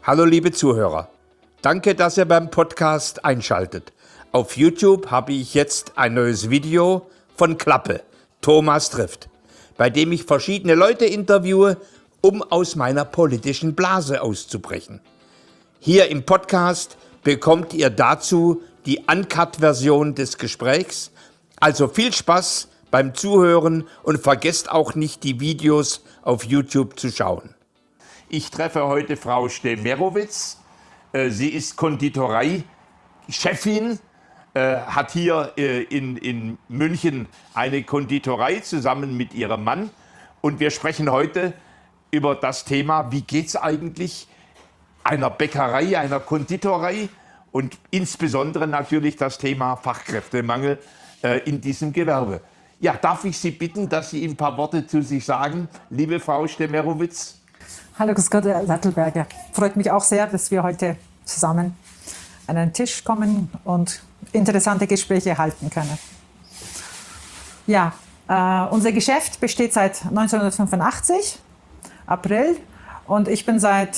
Hallo liebe Zuhörer, danke, dass ihr beim Podcast einschaltet. Auf YouTube habe ich jetzt ein neues Video von Klappe, Thomas trifft, bei dem ich verschiedene Leute interviewe, um aus meiner politischen Blase auszubrechen. Hier im Podcast bekommt ihr dazu die Uncut-Version des Gesprächs. Also viel Spaß beim Zuhören und vergesst auch nicht, die Videos auf YouTube zu schauen. Ich treffe heute Frau Stemerowitz. Sie ist Konditorei-Chefin, hat hier in München eine Konditorei zusammen mit ihrem Mann. Und wir sprechen heute über das Thema, wie geht es eigentlich einer Bäckerei, einer Konditorei und insbesondere natürlich das Thema Fachkräftemangel in diesem Gewerbe. Ja, darf ich Sie bitten, dass Sie ein paar Worte zu sich sagen, liebe Frau Stemerowitz? Hallo, grüß Gott, Herr Sattelberger. Freut mich auch sehr, dass wir heute zusammen an einen Tisch kommen und interessante Gespräche halten können. Ja, unser Geschäft besteht seit 1985, April, und ich bin seit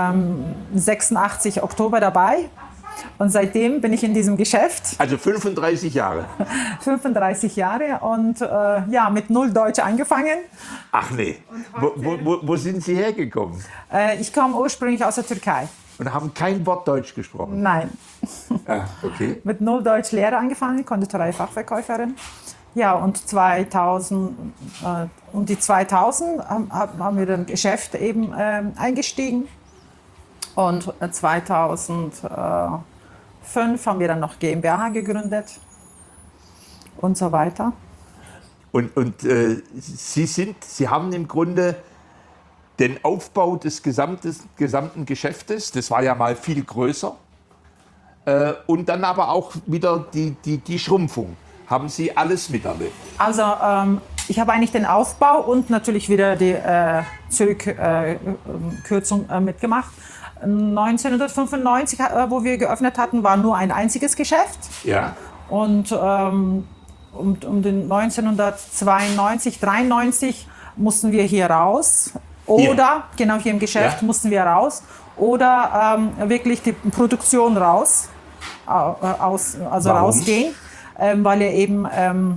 86 Oktober dabei. Und seitdem bin ich in diesem Geschäft. Also 35 Jahre. 35 Jahre und ja, mit null Deutsch angefangen. Ach nee, wo sind Sie hergekommen? Ich komme ursprünglich aus der Türkei. Und haben kein Wort Deutsch gesprochen? Nein. Ah, okay. Mit null Deutsch Lehre angefangen, Konditorei-Fachverkäuferin. Ja, und 2000 haben wir dann Geschäft eben eingestiegen. Und 2005 haben wir dann noch GmbH gegründet und so weiter. Und Sie haben im Grunde den Aufbau des gesamten Geschäftes, das war ja mal viel größer, und dann aber auch wieder die Schrumpfung. Haben Sie alles miterlebt? Also ich habe eigentlich den Aufbau und natürlich wieder die Zurückkürzung mitgemacht. 1995, wo wir geöffnet hatten, war nur ein einziges Geschäft. Ja. Und um den 1992, 93 mussten wir hier raus. Oder, genau hier im Geschäft mussten wir raus. Oder wirklich die Produktion rausgehen. Weil ja eben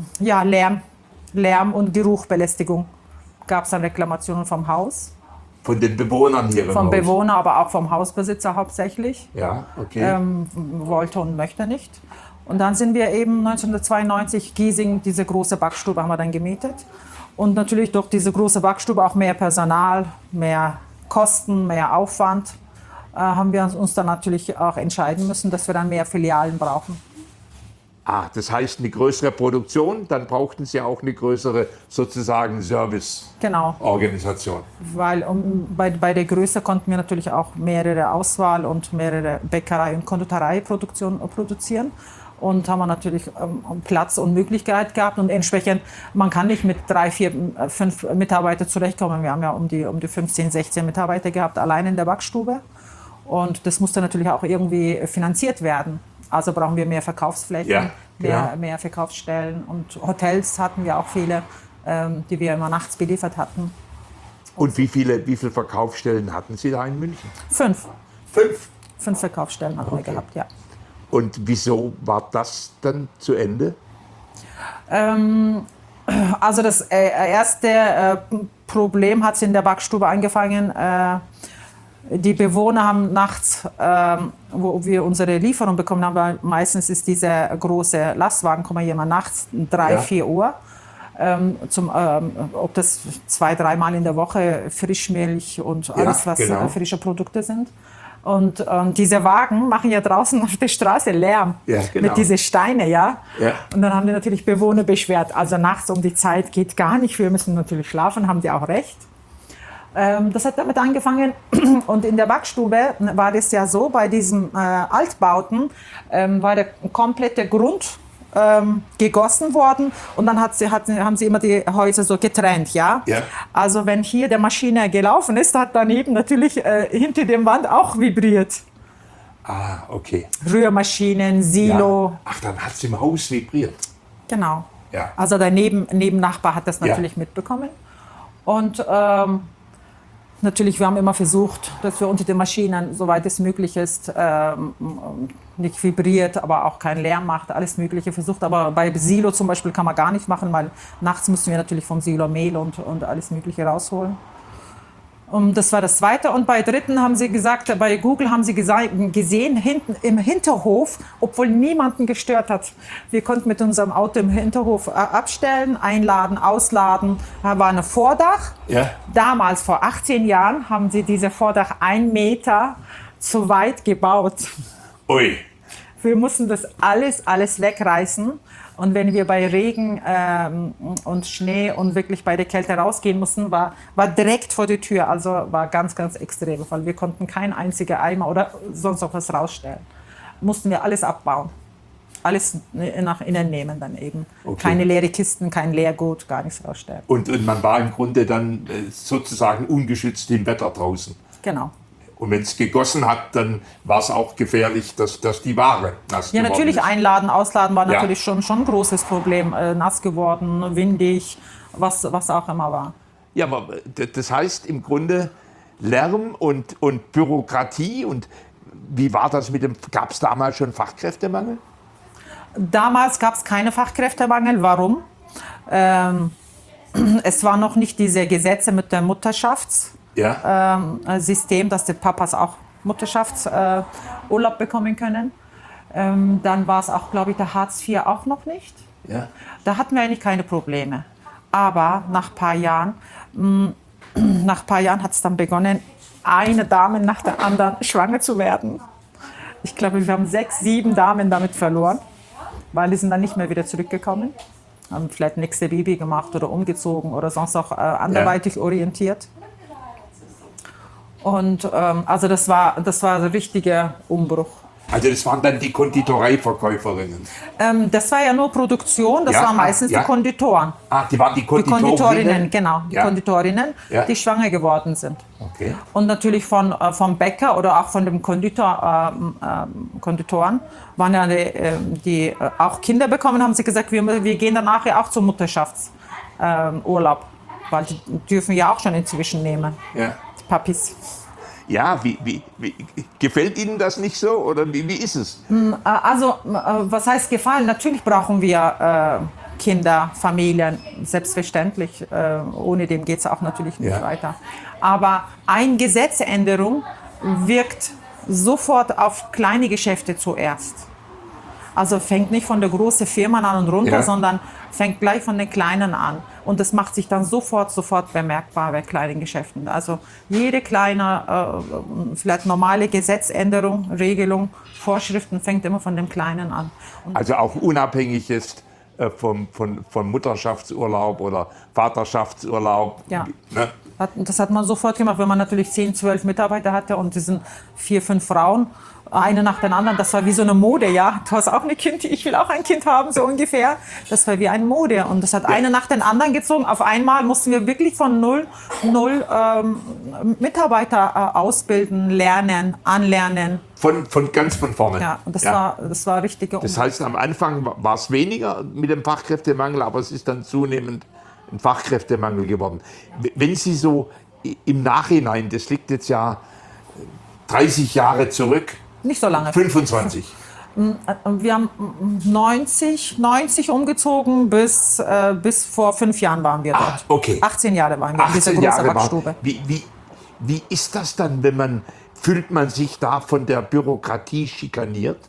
Lärm und Geruchbelästigung gab es dann Reklamationen vom Haus. Von den Bewohnern hier im Haus? Vom Bewohner, aber auch vom Hausbesitzer hauptsächlich. Ja, okay. Wollte und möchte nicht. Und dann sind wir eben 1992 Giesing, diese große Backstube haben wir dann gemietet. Und natürlich durch diese große Backstube auch mehr Personal, mehr Kosten, mehr Aufwand, haben wir uns dann natürlich auch entscheiden müssen, dass wir dann mehr Filialen brauchen. Ah, das heißt eine größere Produktion, dann brauchten Sie auch eine größere sozusagen Service-Organisation. Weil bei der Größe konnten wir natürlich auch mehrere Auswahl und mehrere Bäckerei- und Konditorei-Produktion produzieren. Und haben wir natürlich Platz und Möglichkeit gehabt. Und entsprechend, man kann nicht mit 3, 4, 5 Mitarbeitern zurechtkommen. Wir haben ja um die 15, 16 Mitarbeiter gehabt, allein in der Backstube. Und das musste natürlich auch irgendwie finanziert werden. Also brauchen wir mehr Verkaufsflächen, mehr Verkaufsstellen. Und Hotels hatten wir auch viele, die wir immer nachts beliefert hatten. Und wie viele Verkaufsstellen hatten Sie da in München? 5. 5? 5 Verkaufsstellen haben wir gehabt, ja. Und wieso war das dann zu Ende? Also das erste Problem hat in der Backstube angefangen. Die Bewohner haben nachts, wo wir unsere Lieferung bekommen haben, weil meistens ist dieser große Lastwagen, kommen ja immer nachts 3, 4 Uhr. Ob das 2, 3 Mal in der Woche Frischmilch und alles, was frische Produkte sind. Und diese Wagen machen ja draußen auf der Straße Lärm mit diesen Steinen, Und dann haben die natürlich Bewohner beschwert. Also nachts um die Zeit geht gar nicht, wir müssen natürlich schlafen, haben die auch recht. Das hat damit angefangen und in der Backstube war das ja so, bei diesen Altbauten war der komplette Grund gegossen worden und dann haben sie immer die Häuser so getrennt, Also wenn hier der Maschine gelaufen ist, hat daneben natürlich hinter dem Wand auch vibriert. Ah, okay. Rührmaschinen, Silo. Ja. Ach, dann hat es im Haus vibriert. Genau. Ja. Also der Nebennachbar hat das natürlich mitbekommen. Und Natürlich, wir haben immer versucht, dass wir unter den Maschinen, soweit es möglich ist, nicht vibriert, aber auch keinen Lärm macht, alles Mögliche versucht. Aber bei Silo zum Beispiel kann man gar nicht machen, weil nachts müssen wir natürlich vom Silo Mehl und alles Mögliche rausholen. Das war das Zweite. Und bei Dritten haben sie gesagt, bei Google haben sie gesehen, hinten im Hinterhof, obwohl niemanden gestört hat. Wir konnten mit unserem Auto im Hinterhof abstellen, einladen, ausladen. Da war ein Vordach. Ja. Damals, vor 18 Jahren, haben sie diese Vordach 1 Meter zu weit gebaut. Ui. Wir mussten das alles wegreißen. Und wenn wir bei Regen und Schnee und wirklich bei der Kälte rausgehen mussten, war direkt vor der Tür. Also war ganz, ganz extrem, weil wir konnten kein einziger Eimer oder sonst noch was rausstellen. Mussten wir alles abbauen. Alles nach innen nehmen dann eben. Okay. Keine leere Kisten, kein Leergut, gar nichts rausstellen. Und man war im Grunde dann sozusagen ungeschützt im Wetter draußen. Genau. Und wenn es gegossen hat, dann war es auch gefährlich, dass die Ware nass geworden ist. Ja, natürlich einladen, ausladen war natürlich schon ein großes Problem. Nass geworden, windig, was auch immer war. Ja, aber das heißt im Grunde Lärm und Bürokratie. Und wie war das gab es damals schon Fachkräftemangel? Damals gab es keine Fachkräftemangel. Warum? Es waren noch nicht diese Gesetze mit der System, dass die Papas auch Mutterschaftsurlaub bekommen können. Dann war es auch, glaube ich, der Hartz IV auch noch nicht. Ja. Da hatten wir eigentlich keine Probleme. Aber nach ein paar Jahren hat es dann begonnen, eine Dame nach der anderen schwanger zu werden. Ich glaube, wir haben 6, 7 Damen damit verloren, weil die sind dann nicht mehr wieder zurückgekommen. Haben vielleicht nächste Baby gemacht oder umgezogen oder sonst auch anderweitig orientiert. Und also das war ein richtiger Umbruch. Also das waren dann die Konditoreiverkäuferinnen? Das war ja nur Produktion, das waren meistens die Konditoren. Ah, die waren die Konditorinnen, genau, die Konditorinnen, die schwanger geworden sind. Okay. Und natürlich vom Bäcker oder auch von dem Konditoren waren ja die auch Kinder bekommen, haben sie gesagt, wir gehen dann nachher auch zum Mutterschaftsurlaub, weil die dürfen ja auch schon inzwischen nehmen, die Papis. Ja, wie gefällt Ihnen das nicht so oder wie ist es? Also, was heißt gefallen? Natürlich brauchen wir Kinder, Familien, selbstverständlich. Ohne dem geht es auch natürlich nicht weiter. Aber eine Gesetzänderung wirkt sofort auf kleine Geschäfte zuerst. Also fängt nicht von der großen Firma an und runter, sondern fängt gleich von den Kleinen an. Und das macht sich dann sofort bemerkbar bei kleinen Geschäften. Also jede kleine, vielleicht normale Gesetzänderung, Regelung, Vorschriften fängt immer von dem Kleinen an. Also auch unabhängig ist von Mutterschaftsurlaub oder Vaterschaftsurlaub. Ja, ne? Das hat man sofort gemacht, wenn man natürlich 10, 12 Mitarbeiter hatte und es sind 4, 5 Frauen. Eine nach der anderen, das war wie so eine Mode, ja. Du hast auch ein Kind, ich will auch ein Kind haben, so ungefähr. Das war wie eine Mode und das hat eine nach den anderen gezogen. Auf einmal mussten wir wirklich von null Mitarbeiter ausbilden, lernen, anlernen. Von vorne. Ja, und das war richtig. Das heißt, am Anfang war es weniger mit dem Fachkräftemangel, aber es ist dann zunehmend ein Fachkräftemangel geworden. Wenn Sie so im Nachhinein, das liegt jetzt ja 30 Jahre zurück, nicht so lange. 25. Wir haben 90 umgezogen, bis vor 5 Jahren waren wir dort. Okay. 18 Jahre waren wir in dieser großen Backstube. Wie ist das dann, fühlt man sich da von der Bürokratie schikaniert?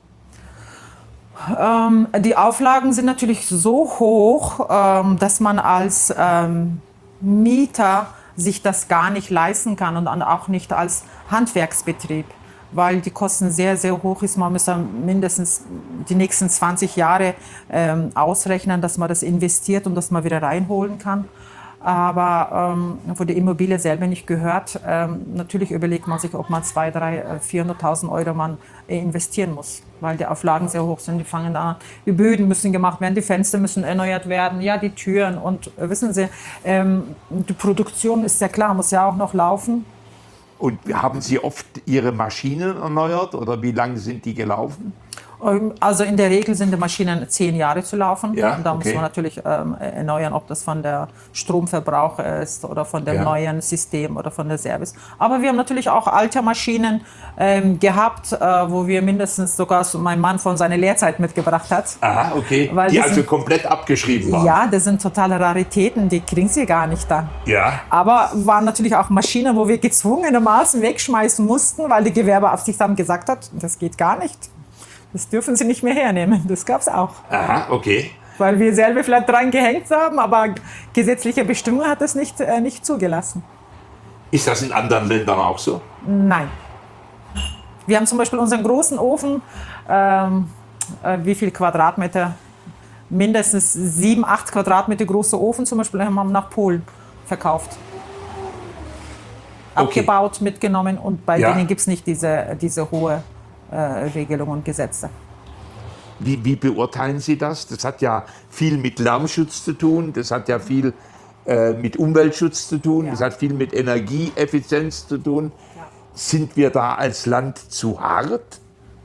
Die Auflagen sind natürlich so hoch, dass man als Mieter sich das gar nicht leisten kann und auch nicht als Handwerksbetrieb, weil die Kosten sehr, sehr hoch ist. Man muss dann mindestens die nächsten 20 Jahre ausrechnen, dass man das investiert und dass man wieder reinholen kann. Aber wo die Immobilie selber nicht gehört, natürlich überlegt man sich, ob man 200.000, 300.000, 400.000 Euro man investieren muss, weil die Auflagen sehr hoch sind. Die fangen da an, die Böden müssen gemacht werden, die Fenster müssen erneuert werden, ja, die Türen. Und wissen Sie, die Produktion ist ja klar, muss ja auch noch laufen. Und haben Sie oft Ihre Maschinen erneuert oder wie lange sind die gelaufen? Also in der Regel sind die Maschinen 10 Jahre zu laufen. Ja, und da muss man natürlich erneuern, ob das von der Stromverbrauch ist oder von dem neuen System oder von der Service. Aber wir haben natürlich auch alte Maschinen gehabt, wo wir mindestens sogar mein Mann von seiner Lehrzeit mitgebracht hat. Aha, okay. Weil die also komplett abgeschrieben waren. Ja, das sind totale Raritäten, die kriegen sie gar nicht dann. Ja. Aber waren natürlich auch Maschinen, wo wir gezwungenermaßen wegschmeißen mussten, weil die Gewerbeaufsicht gesagt hat, das geht gar nicht. Das dürfen sie nicht mehr hernehmen. Das gab es auch. Aha, okay. Weil wir selber vielleicht dran gehängt haben, aber gesetzliche Bestimmung hat das nicht zugelassen. Ist das in anderen Ländern auch so? Nein. Wir haben zum Beispiel unseren großen Ofen, wie viel Quadratmeter? Mindestens 7, 8 Quadratmeter großer Ofen zum Beispiel haben wir nach Polen verkauft. Okay. Abgebaut, mitgenommen und bei denen gibt es nicht diese hohe Regelungen und Gesetze. Wie beurteilen Sie das? Das hat ja viel mit Lärmschutz zu tun, das hat ja viel mit Umweltschutz zu tun, das hat viel mit Energieeffizienz zu tun. Ja. Sind wir da als Land zu hart?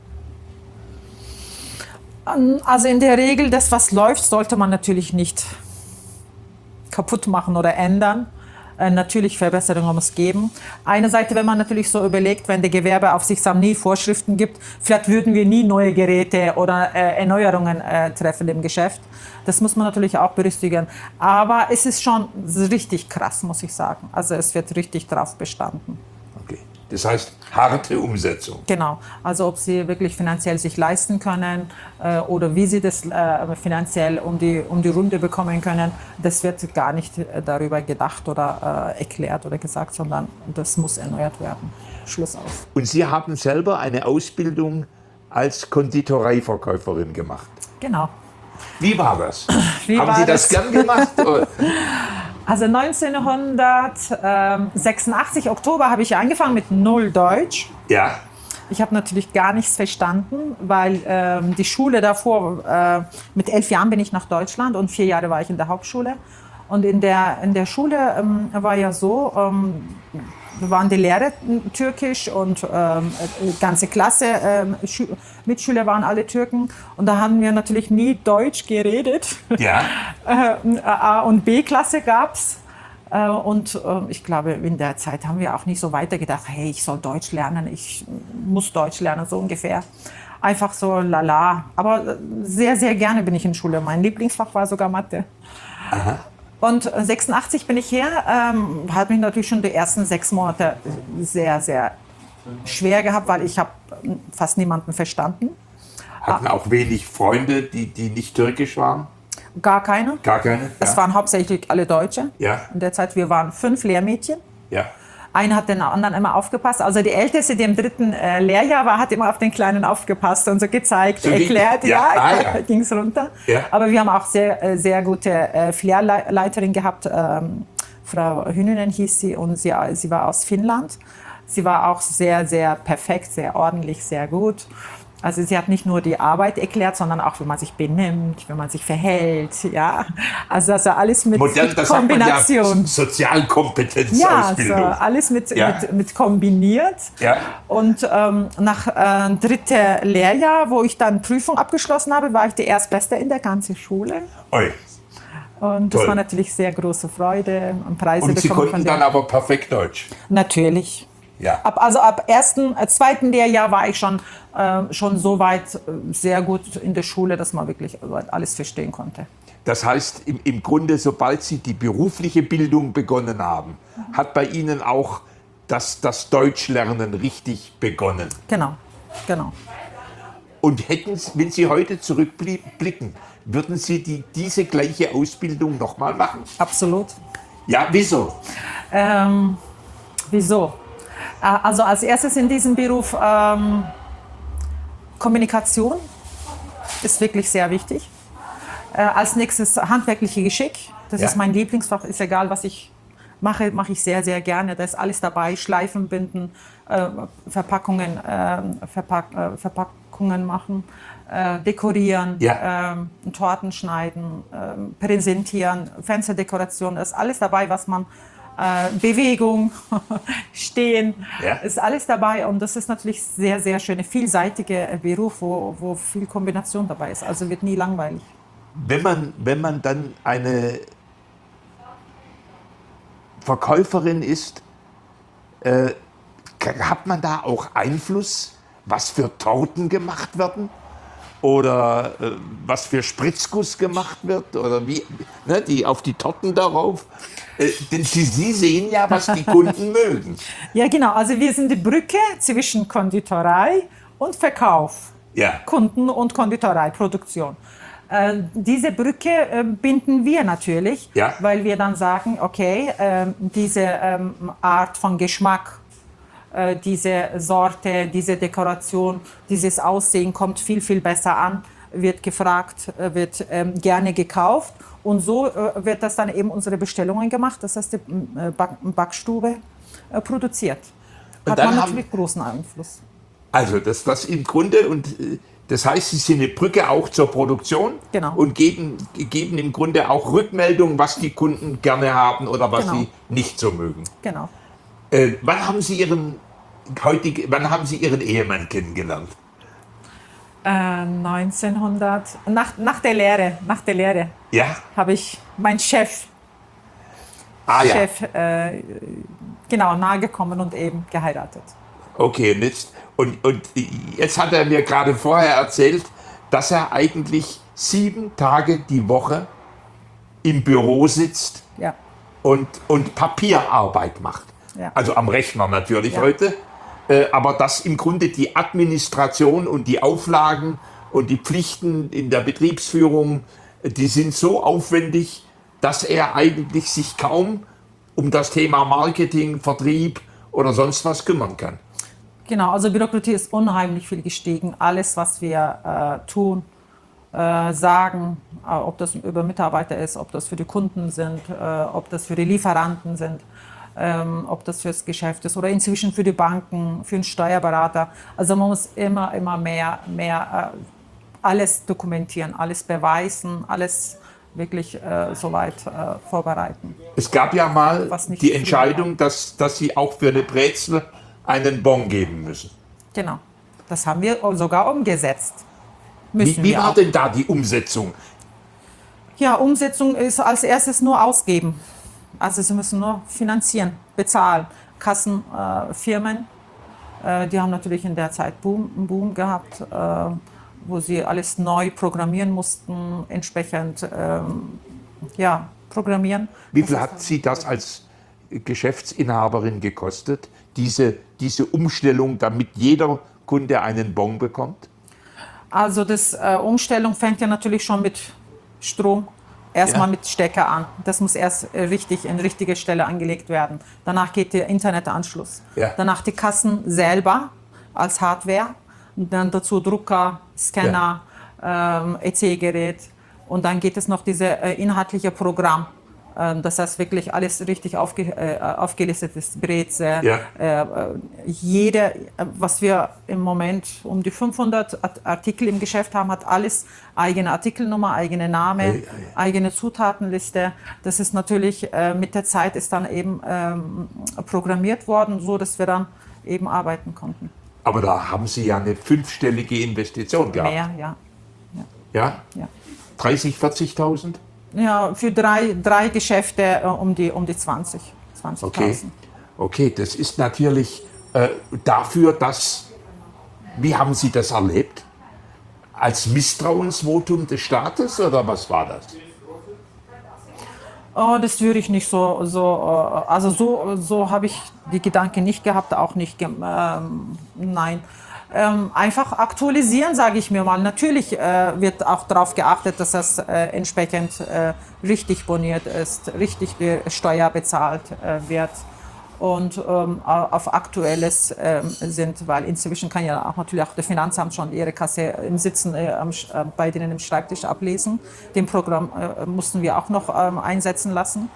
Also in der Regel, das was läuft, sollte man natürlich nicht kaputt machen oder ändern. Natürlich Verbesserungen muss es geben. Eine Seite, wenn man natürlich so überlegt, wenn der Gewerbeaufsichtsamt nie Vorschriften gibt, vielleicht würden wir nie neue Geräte oder Erneuerungen treffen im Geschäft. Das muss man natürlich auch berücksichtigen. Aber es ist schon richtig krass, muss ich sagen. Also es wird richtig drauf bestanden. Okay. Das heißt, harte Umsetzung. Genau. Also ob sie wirklich finanziell sich leisten können oder wie sie das finanziell um die Runde bekommen können, das wird gar nicht darüber gedacht oder erklärt oder gesagt, sondern das muss erneuert werden. Schluss aus. Und Sie haben selber eine Ausbildung als Konditoreiverkäuferin gemacht. Genau. Wie war das? Haben Sie das gern gemacht? Also 1986, Oktober, habe ich angefangen mit 0 Deutsch. Ja. Ich habe natürlich gar nichts verstanden, weil die Schule davor, mit 11 Jahren bin ich nach Deutschland und 4 Jahre war ich in der Hauptschule. Und in der Schule war ja so, waren die Lehrer türkisch und ganze Klasse, Mitschüler waren alle Türken. Und da haben wir natürlich nie Deutsch geredet. Ja. A- und B-Klasse gab es. Und ich glaube, in der Zeit haben wir auch nicht so weitergedacht, hey, ich soll Deutsch lernen, ich muss Deutsch lernen, so ungefähr. Einfach so lala. Aber sehr, sehr gerne bin ich in Schule. Mein Lieblingsfach war sogar Mathe. Aha. Und 86 bin ich her, hat mich natürlich schon die ersten 6 Monate sehr, sehr schwer gehabt, weil ich habe fast niemanden verstanden. Hatten auch wenig Freunde, die nicht türkisch waren? Gar keine. Gar keine? Es waren hauptsächlich alle Deutsche. Ja. In der Zeit, wir waren 5 Lehrmädchen. Ja. Eine hat den anderen immer aufgepasst. Also die Älteste, die im 3. Lehrjahr war, hat immer auf den Kleinen aufgepasst und so gezeigt, so erklärt. Ja. Ging es runter. Ja. Aber wir haben auch sehr, sehr gute Filialleiterin gehabt. Frau Hüninen hieß sie und sie war aus Finnland. Sie war auch sehr, sehr perfekt, sehr ordentlich, sehr gut. Also sie hat nicht nur die Arbeit erklärt, sondern auch, wie man sich benimmt, wie man sich verhält. Ja. Also das war alles mit Kombination. Sagt man ja, Sozialkompetenzausbildung. Ja, also alles mit kombiniert. Ja. Und nach 3. Lehrjahr, wo ich dann Prüfung abgeschlossen habe, war ich die Erstbeste in der ganzen Schule. Oi. Und das war natürlich sehr große Freude und Preise bekommen. Und Sie konnten dann aber perfekt Deutsch? Natürlich. Ja. Ab 2. Lehrjahr war ich schon so weit sehr gut in der Schule, dass man wirklich alles verstehen konnte. Das heißt, im Grunde, sobald Sie die berufliche Bildung begonnen haben, hat bei Ihnen auch das Deutschlernen richtig begonnen. Genau. Und wenn Sie heute zurückblicken, würden Sie diese gleiche Ausbildung nochmal machen? Absolut. Ja, wieso? Wieso? Also als erstes in diesem Beruf Kommunikation ist wirklich sehr wichtig. Als nächstes handwerkliche Geschick. Das ist mein Lieblingsfach. Ist egal, was ich mache ich sehr, sehr gerne. Da ist alles dabei. Schleifen, binden, Verpackungen machen, dekorieren, Torten schneiden, präsentieren, Fensterdekoration. Da ist alles dabei, was man Bewegung, Stehen, ist alles dabei. Und das ist natürlich sehr, sehr schöne, vielseitige Beruf, wo viel Kombination dabei ist. Also wird nie langweilig. Wenn man dann eine Verkäuferin ist, hat man da auch Einfluss, was für Torten gemacht werden? Oder was für Spritzguss gemacht wird? Oder wie, ne, die auf die Torten darauf? Denn Sie sehen ja, was die Kunden mögen. Ja, genau. Also wir sind die Brücke zwischen Konditorei und Verkauf. Ja. Kunden- und Konditoreiproduktion. Diese Brücke binden wir natürlich, weil wir dann sagen, okay, diese Art von Geschmack, diese Sorte, diese Dekoration, dieses Aussehen kommt viel, viel besser an, wird gefragt, wird gerne gekauft. Und so wird das dann eben unsere Bestellungen gemacht, das heißt die Backstube produziert. Hat man natürlich großen Einfluss. Also das im Grunde, und das heißt, Sie sind eine Brücke auch zur Produktion, und geben im Grunde auch Rückmeldungen, was die Kunden gerne haben oder was sie nicht so mögen. Genau. Wann haben Sie Ihren Ehemann kennengelernt? 1900, nach der Lehre habe ich meinen Chef nahegekommen und eben geheiratet. Okay, und jetzt hat er mir gerade vorher erzählt, dass er eigentlich 7 Tage die Woche im Büro sitzt und Papierarbeit macht. Ja. Also am Rechner natürlich heute. Aber dass im Grunde die Administration und die Auflagen und die Pflichten in der Betriebsführung, die sind so aufwendig, dass er eigentlich sich kaum um das Thema Marketing, Vertrieb oder sonst was kümmern kann. Genau, also Bürokratie ist unheimlich viel gestiegen. Alles, was wir tun, sagen, ob das über Mitarbeiter ist, ob das für die Kunden sind, ob das für die Lieferanten sind, ob das fürs Geschäft ist oder inzwischen für die Banken, für den Steuerberater. Also man muss immer mehr alles dokumentieren, alles beweisen, alles wirklich soweit vorbereiten. Es gab ja mal die Entscheidung, dass Sie auch für eine Brezel einen Bon geben müssen. Genau, das haben wir sogar umgesetzt. Wie war denn da die Umsetzung? Ja, Umsetzung ist als erstes nur ausgeben. Also sie müssen nur finanzieren, bezahlen. Kassenfirmen, die haben natürlich in der Zeit einen Boom gehabt, wo sie alles neu programmieren mussten, entsprechend programmieren. Wie viel hat Sie das als Geschäftsinhaberin gekostet, diese Umstellung, damit jeder Kunde einen Bon bekommt? Also das Umstellung fängt ja natürlich schon mit Strom. Erstmal mit Stecker an. Das muss erst richtig in richtige Stelle angelegt werden. Danach geht der Internetanschluss. Ja. Danach die Kassen selber als Hardware. Und dann dazu Drucker, Scanner, EC-Gerät. Und dann geht es noch dieses inhaltliche Programm. Das heißt wirklich alles richtig aufgelistet ist. Brezel, was wir im Moment um die 500 Artikel im Geschäft haben, hat alles eigene Artikelnummer, eigene Name, eigene Zutatenliste. Das ist natürlich mit der Zeit ist dann eben programmiert worden, so dass wir dann eben arbeiten konnten. Aber da haben Sie ja eine 5-stellige Investition gehabt. Mehr, Ja? 30.000, 40.000? Ja, für drei Geschäfte um die 20.000. Okay, das ist natürlich dafür, dass, wie haben Sie das erlebt? Als Misstrauensvotum des Staates oder was war das? Oh, das würde ich nicht so habe ich die Gedanken nicht gehabt, auch nicht, nein. Einfach aktualisieren, sage ich mir mal. Natürlich wird auch darauf geachtet, dass das entsprechend richtig boniert ist, richtig Steuer bezahlt wird und auf Aktuelles sind, weil inzwischen kann ja auch natürlich auch der Finanzamt schon ihre Kasse im Sitzen bei denen im Schreibtisch ablesen. Den Programm mussten wir auch noch einsetzen lassen.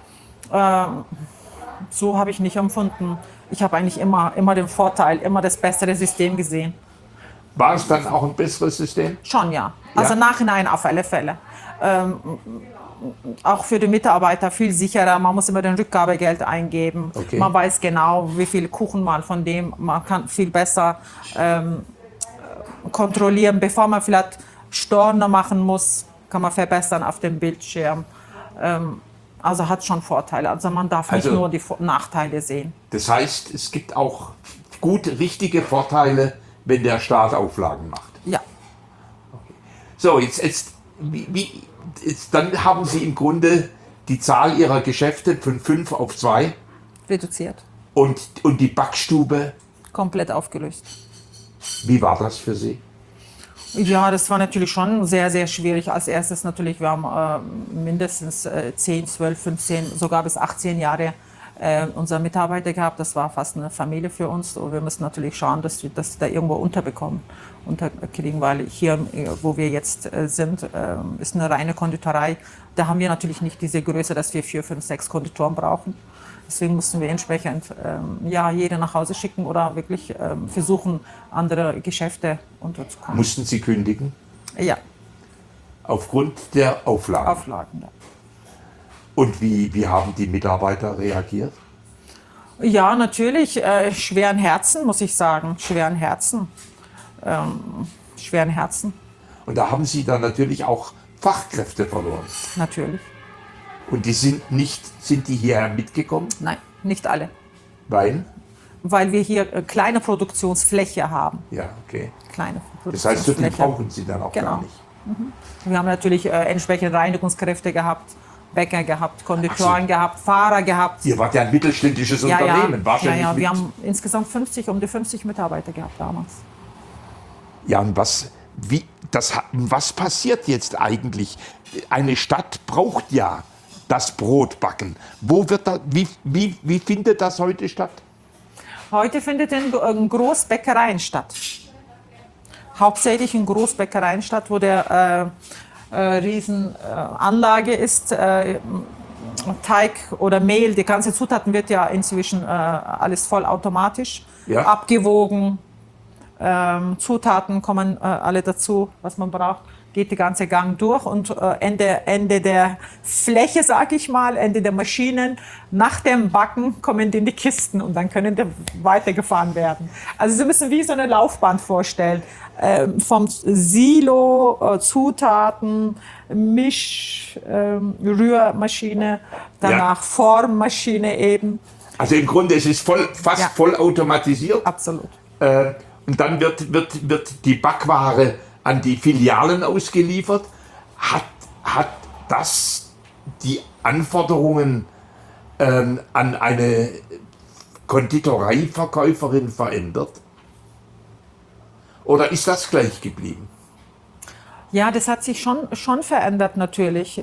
So habe ich nicht empfunden. Ich habe eigentlich immer den Vorteil, immer das bessere System gesehen. War es dann auch ein besseres System? Schon, ja. Also nachhinein auf alle Fälle. auch für die Mitarbeiter viel sicherer. Man muss immer den Rückgabegeld eingeben. Okay. Man weiß genau, wie viel Kuchen man kann viel besser kontrollieren, bevor man vielleicht Storno machen muss, kann man verbessern auf dem Bildschirm. Also hat schon Vorteile. Also man darf nicht nur die Nachteile sehen. Das heißt, es gibt auch gut richtige Vorteile, wenn der Staat Auflagen macht. Ja. Okay. So, dann haben Sie im Grunde die Zahl Ihrer Geschäfte von 5 auf 2 reduziert. Und die Backstube? Komplett aufgelöst. Wie war das für Sie? Ja, das war natürlich schon sehr, sehr schwierig. Als erstes natürlich, wir haben mindestens 10, 12, 15, sogar bis 18 Jahre unsere Mitarbeiter gehabt. Das war fast eine Familie für uns. Und wir müssen natürlich schauen, dass wir das da irgendwo unterkriegen, weil hier, wo wir jetzt sind, ist eine reine Konditorei. Da haben wir natürlich nicht diese Größe, dass wir 4, 5, 6 Konditoren brauchen. Deswegen mussten wir entsprechend jede nach Hause schicken oder wirklich versuchen, andere Geschäfte unterzukommen. Mussten Sie kündigen? Ja. Aufgrund der Auflagen? Auflagen, ja. Und wie haben die Mitarbeiter reagiert? Ja, natürlich. Schweren Herzen, muss ich sagen. Schweren Herzen. Schweren Herzen. Und da haben Sie dann natürlich auch Fachkräfte verloren? Natürlich. Und sind die hierher mitgekommen? Nein, nicht alle. Weil? Weil wir hier kleine Produktionsfläche haben. Ja, okay. Kleine Das heißt, so viel brauchen Sie dann auch gar nicht. Mhm. Wir haben natürlich entsprechende Reinigungskräfte gehabt, Bäcker gehabt, Konditoren gehabt, Fahrer gehabt. Ihr wart ja ein mittelständisches Unternehmen, wahrscheinlich. Ja, wir haben insgesamt um die 50 Mitarbeiter gehabt damals. Ja, und was passiert jetzt eigentlich? Eine Stadt braucht ja das Brotbacken. Wie findet das heute statt? Heute findet in Großbäckereien statt. Hauptsächlich in Großbäckereien statt, wo der Riesenanlage ist. Teig oder Mehl, die ganzen Zutaten wird ja inzwischen alles vollautomatisch abgewogen. Zutaten kommen alle dazu, was man braucht. Geht die ganze Gang durch und Ende der Fläche, sage ich mal, Ende der Maschinen, nach dem Backen kommen die in die Kisten und dann können die weitergefahren werden. Also Sie müssen wie so eine Laufbahn vorstellen. Vom Silo, Zutaten, Rührmaschine, danach Formmaschine eben. Also im Grunde es ist fast voll automatisiert. Absolut. Und dann wird die Backware an die Filialen ausgeliefert. Hat das die Anforderungen an eine Konditoreiverkäuferin verändert? Oder ist das gleich geblieben? Ja, das hat sich schon verändert natürlich.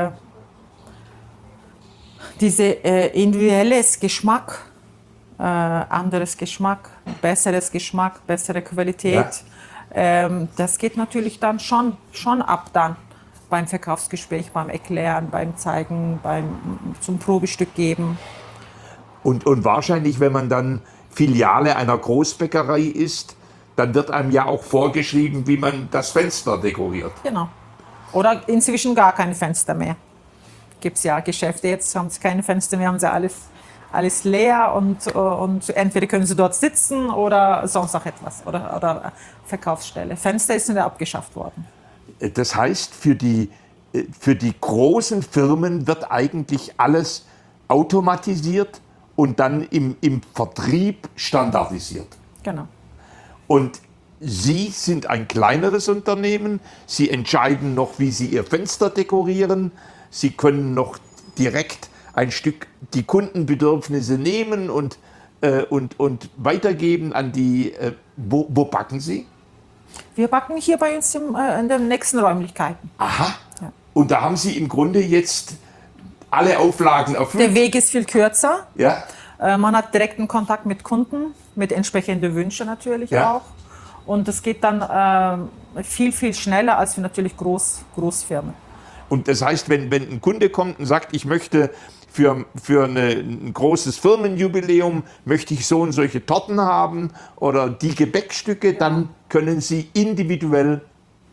Diese individuelles Geschmack, anderes Geschmack, besseres Geschmack, bessere Qualität. Ja. Das geht natürlich dann schon ab dann beim Verkaufsgespräch, beim Erklären, beim Zeigen, zum Probestück geben. Und wahrscheinlich, wenn man dann Filiale einer Großbäckerei ist, dann wird einem ja auch vorgeschrieben, wie man das Fenster dekoriert. Genau. Oder inzwischen gar keine Fenster mehr. Gibt es ja Geschäfte, jetzt haben sie keine Fenster mehr, haben sie alles leer und entweder können sie dort sitzen oder sonst noch etwas oder Verkaufsstelle. Fenster ist abgeschafft worden. Das heißt, für die großen Firmen wird eigentlich alles automatisiert und dann im Vertrieb standardisiert. Genau. Und Sie sind ein kleineres Unternehmen, Sie entscheiden noch, wie Sie Ihr Fenster dekorieren, Sie können noch direkt ein Stück die Kundenbedürfnisse nehmen und weitergeben an die, wo backen Sie? Wir backen hier bei uns in den nächsten Räumlichkeiten. Aha. Ja. Und da haben Sie im Grunde jetzt alle Auflagen erfüllt? Der Weg ist viel kürzer. Ja. Man hat direkten Kontakt mit Kunden, mit entsprechenden Wünschen natürlich auch. Und es geht dann viel, viel schneller als für natürlich Großfirmen. Und das heißt, wenn ein Kunde kommt und sagt, ich möchte für ein großes Firmenjubiläum möchte ich so und solche Torten haben oder die Gebäckstücke, dann können Sie individuell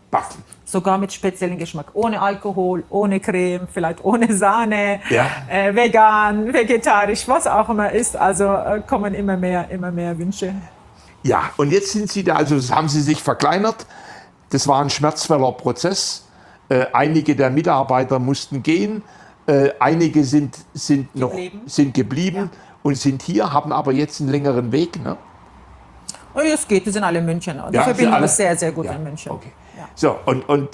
backen. Sogar mit speziellem Geschmack. Ohne Alkohol, ohne Creme, vielleicht ohne Sahne, vegan, vegetarisch, was auch immer ist. Also kommen immer mehr Wünsche. Ja, und jetzt sind Sie da, also haben Sie sich verkleinert. Das war ein schmerzvoller Prozess. Einige der Mitarbeiter mussten gehen. Einige sind geblieben und sind hier, haben aber jetzt einen längeren Weg. Ne? Oh, es geht, die sind alle in München. Die Verbindung ist sehr, sehr gut in München. Okay. Ja. So, und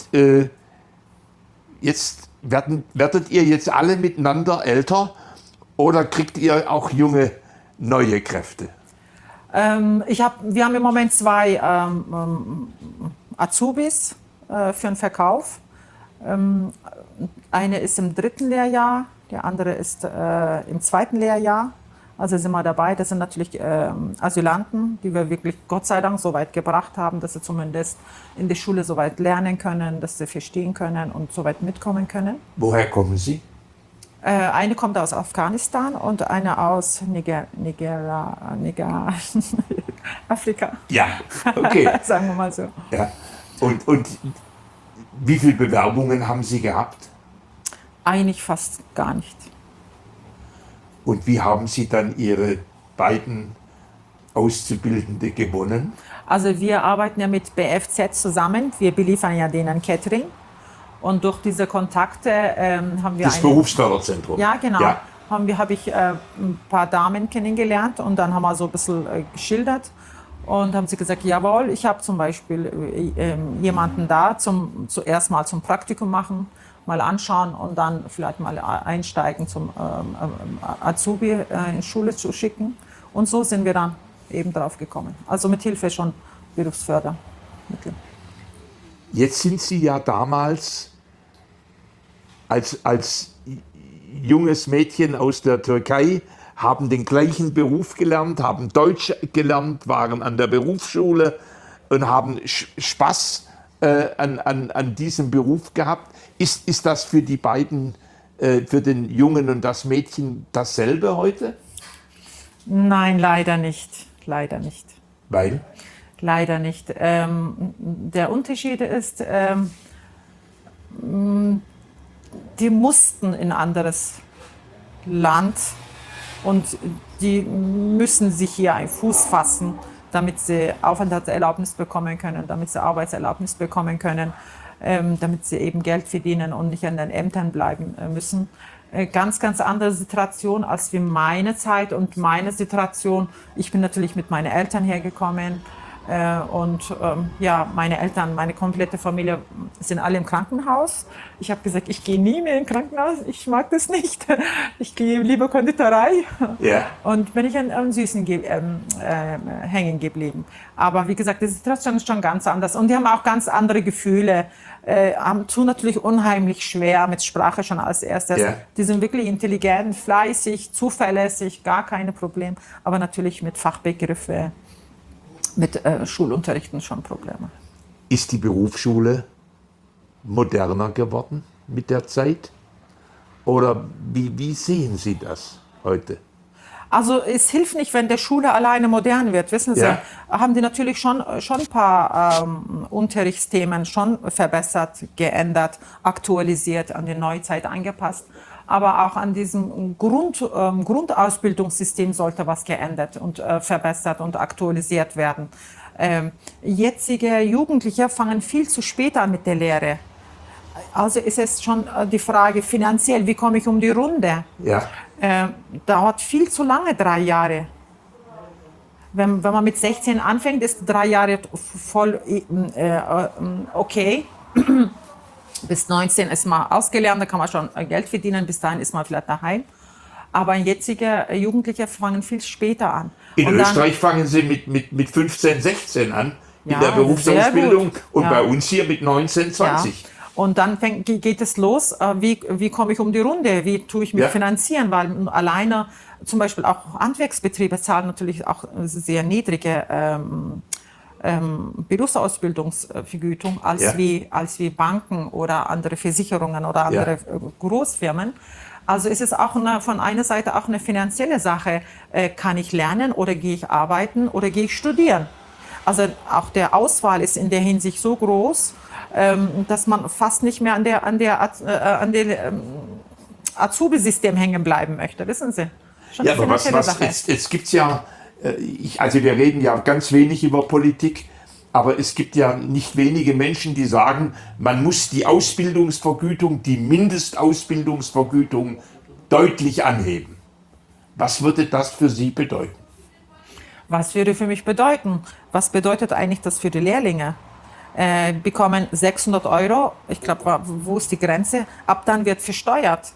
jetzt werdet ihr jetzt alle miteinander älter oder kriegt ihr auch junge, neue Kräfte? Wir haben im Moment 2 Azubis für den Verkauf. Eine ist im 3. Lehrjahr, der andere ist im 2. Lehrjahr. Also sind wir dabei. Das sind natürlich Asylanten, die wir wirklich Gott sei Dank so weit gebracht haben, dass sie zumindest in der Schule so weit lernen können, dass sie verstehen können und so weit mitkommen können. Woher kommen Sie? Eine kommt aus Afghanistan und eine aus Afrika. Ja, okay. Sagen wir mal so. Ja. Und wie viele Bewerbungen haben Sie gehabt? Eigentlich fast gar nicht. Und wie haben Sie dann Ihre beiden Auszubildende gewonnen? Also wir arbeiten ja mit BFZ zusammen. Wir beliefern ja denen Catering. Und durch diese Kontakte haben wir... Das Berufsförderzentrum. Ja, genau. Ja. Habe ich ein paar Damen kennengelernt und dann haben wir so ein bisschen geschildert. Und haben sie gesagt, jawohl, ich habe zum Beispiel jemanden da, zuerst mal zum Praktikum machen, mal anschauen und dann vielleicht mal einsteigen, zum Azubi in Schule zu schicken. Und so sind wir dann eben drauf gekommen. Also mit Hilfe schon Berufsfördermittel. Jetzt sind Sie ja damals als junges Mädchen aus der Türkei, haben den gleichen Beruf gelernt, haben Deutsch gelernt, waren an der Berufsschule und haben Spaß an diesem Beruf gehabt. Ist das für die beiden, für den Jungen und das Mädchen dasselbe heute? Nein, leider nicht. Leider nicht. Weil? Leider nicht. Der Unterschied ist, die mussten in ein anderes Land und die müssen sich hier einen Fuß fassen, damit sie Aufenthaltserlaubnis bekommen können, damit sie Arbeitserlaubnis bekommen können, damit sie eben Geld verdienen und nicht an den Ämtern bleiben müssen. Ganz, ganz andere Situation als wie meine Zeit und meine Situation. Ich bin natürlich mit meinen Eltern hergekommen meine Eltern, meine komplette Familie sind alle im Krankenhaus. Ich habe gesagt, ich gehe nie mehr ins Krankenhaus, ich mag das nicht. Ich gehe lieber Konditorei. Yeah. Und bin ich an Süßen hängen geblieben. Aber wie gesagt, die Situation ist schon ganz anders. Und die haben auch ganz andere Gefühle. Tun natürlich unheimlich schwer mit Sprache schon als erstes. Yeah. Die sind wirklich intelligent, fleißig, zuverlässig, gar keine Probleme. Aber natürlich mit Fachbegriffe, mit Schulunterrichten schon Probleme. Ist die Berufsschule moderner geworden mit der Zeit? Oder wie sehen Sie das heute? Also es hilft nicht, wenn der Schule alleine modern wird. Wissen Sie, haben die natürlich schon ein paar Unterrichtsthemen schon verbessert, geändert, aktualisiert, an die Neuzeit angepasst. Aber auch an diesem Grundausbildungssystem sollte was geändert und verbessert und aktualisiert werden. Jetzige Jugendliche fangen viel zu spät an mit der Lehre. Also ist es schon die Frage finanziell, wie komme ich um die Runde? Ja. Dauert viel zu lange, 3 Jahre. Wenn man mit 16 anfängt, ist 3 Jahre voll okay. Bis 19 ist man ausgelernt, da kann man schon Geld verdienen, bis dahin ist man vielleicht daheim. Aber jetzige Jugendliche fangen viel später an. In Österreich fangen sie mit 15, 16 an, in der Berufsausbildung und bei uns hier mit 19, 20. Ja. Und dann geht es los, wie komme ich um die Runde, wie tue ich mich finanzieren, weil alleine zum Beispiel auch Handwerksbetriebe zahlen natürlich auch sehr niedrige Berufsausbildungsvergütung als wie Banken oder andere Versicherungen oder andere Großfirmen. Also ist es auch von einer Seite auch eine finanzielle Sache. Kann ich lernen oder gehe ich arbeiten oder gehe ich studieren? Also auch der Auswahl ist in der Hinsicht so groß. dass man fast nicht mehr an dem Azubi-System hängen bleiben möchte, wissen Sie? Schon ja, aber jetzt gibt es ja, also wir reden ja ganz wenig über Politik, aber es gibt ja nicht wenige Menschen, die sagen, man muss die Ausbildungsvergütung, die Mindestausbildungsvergütung deutlich anheben. Was würde das für Sie bedeuten? Was würde für mich bedeuten? Was bedeutet eigentlich das für die Lehrlinge? Bekommen 600 €, ich glaube, wo ist die Grenze? Ab dann wird versteuert.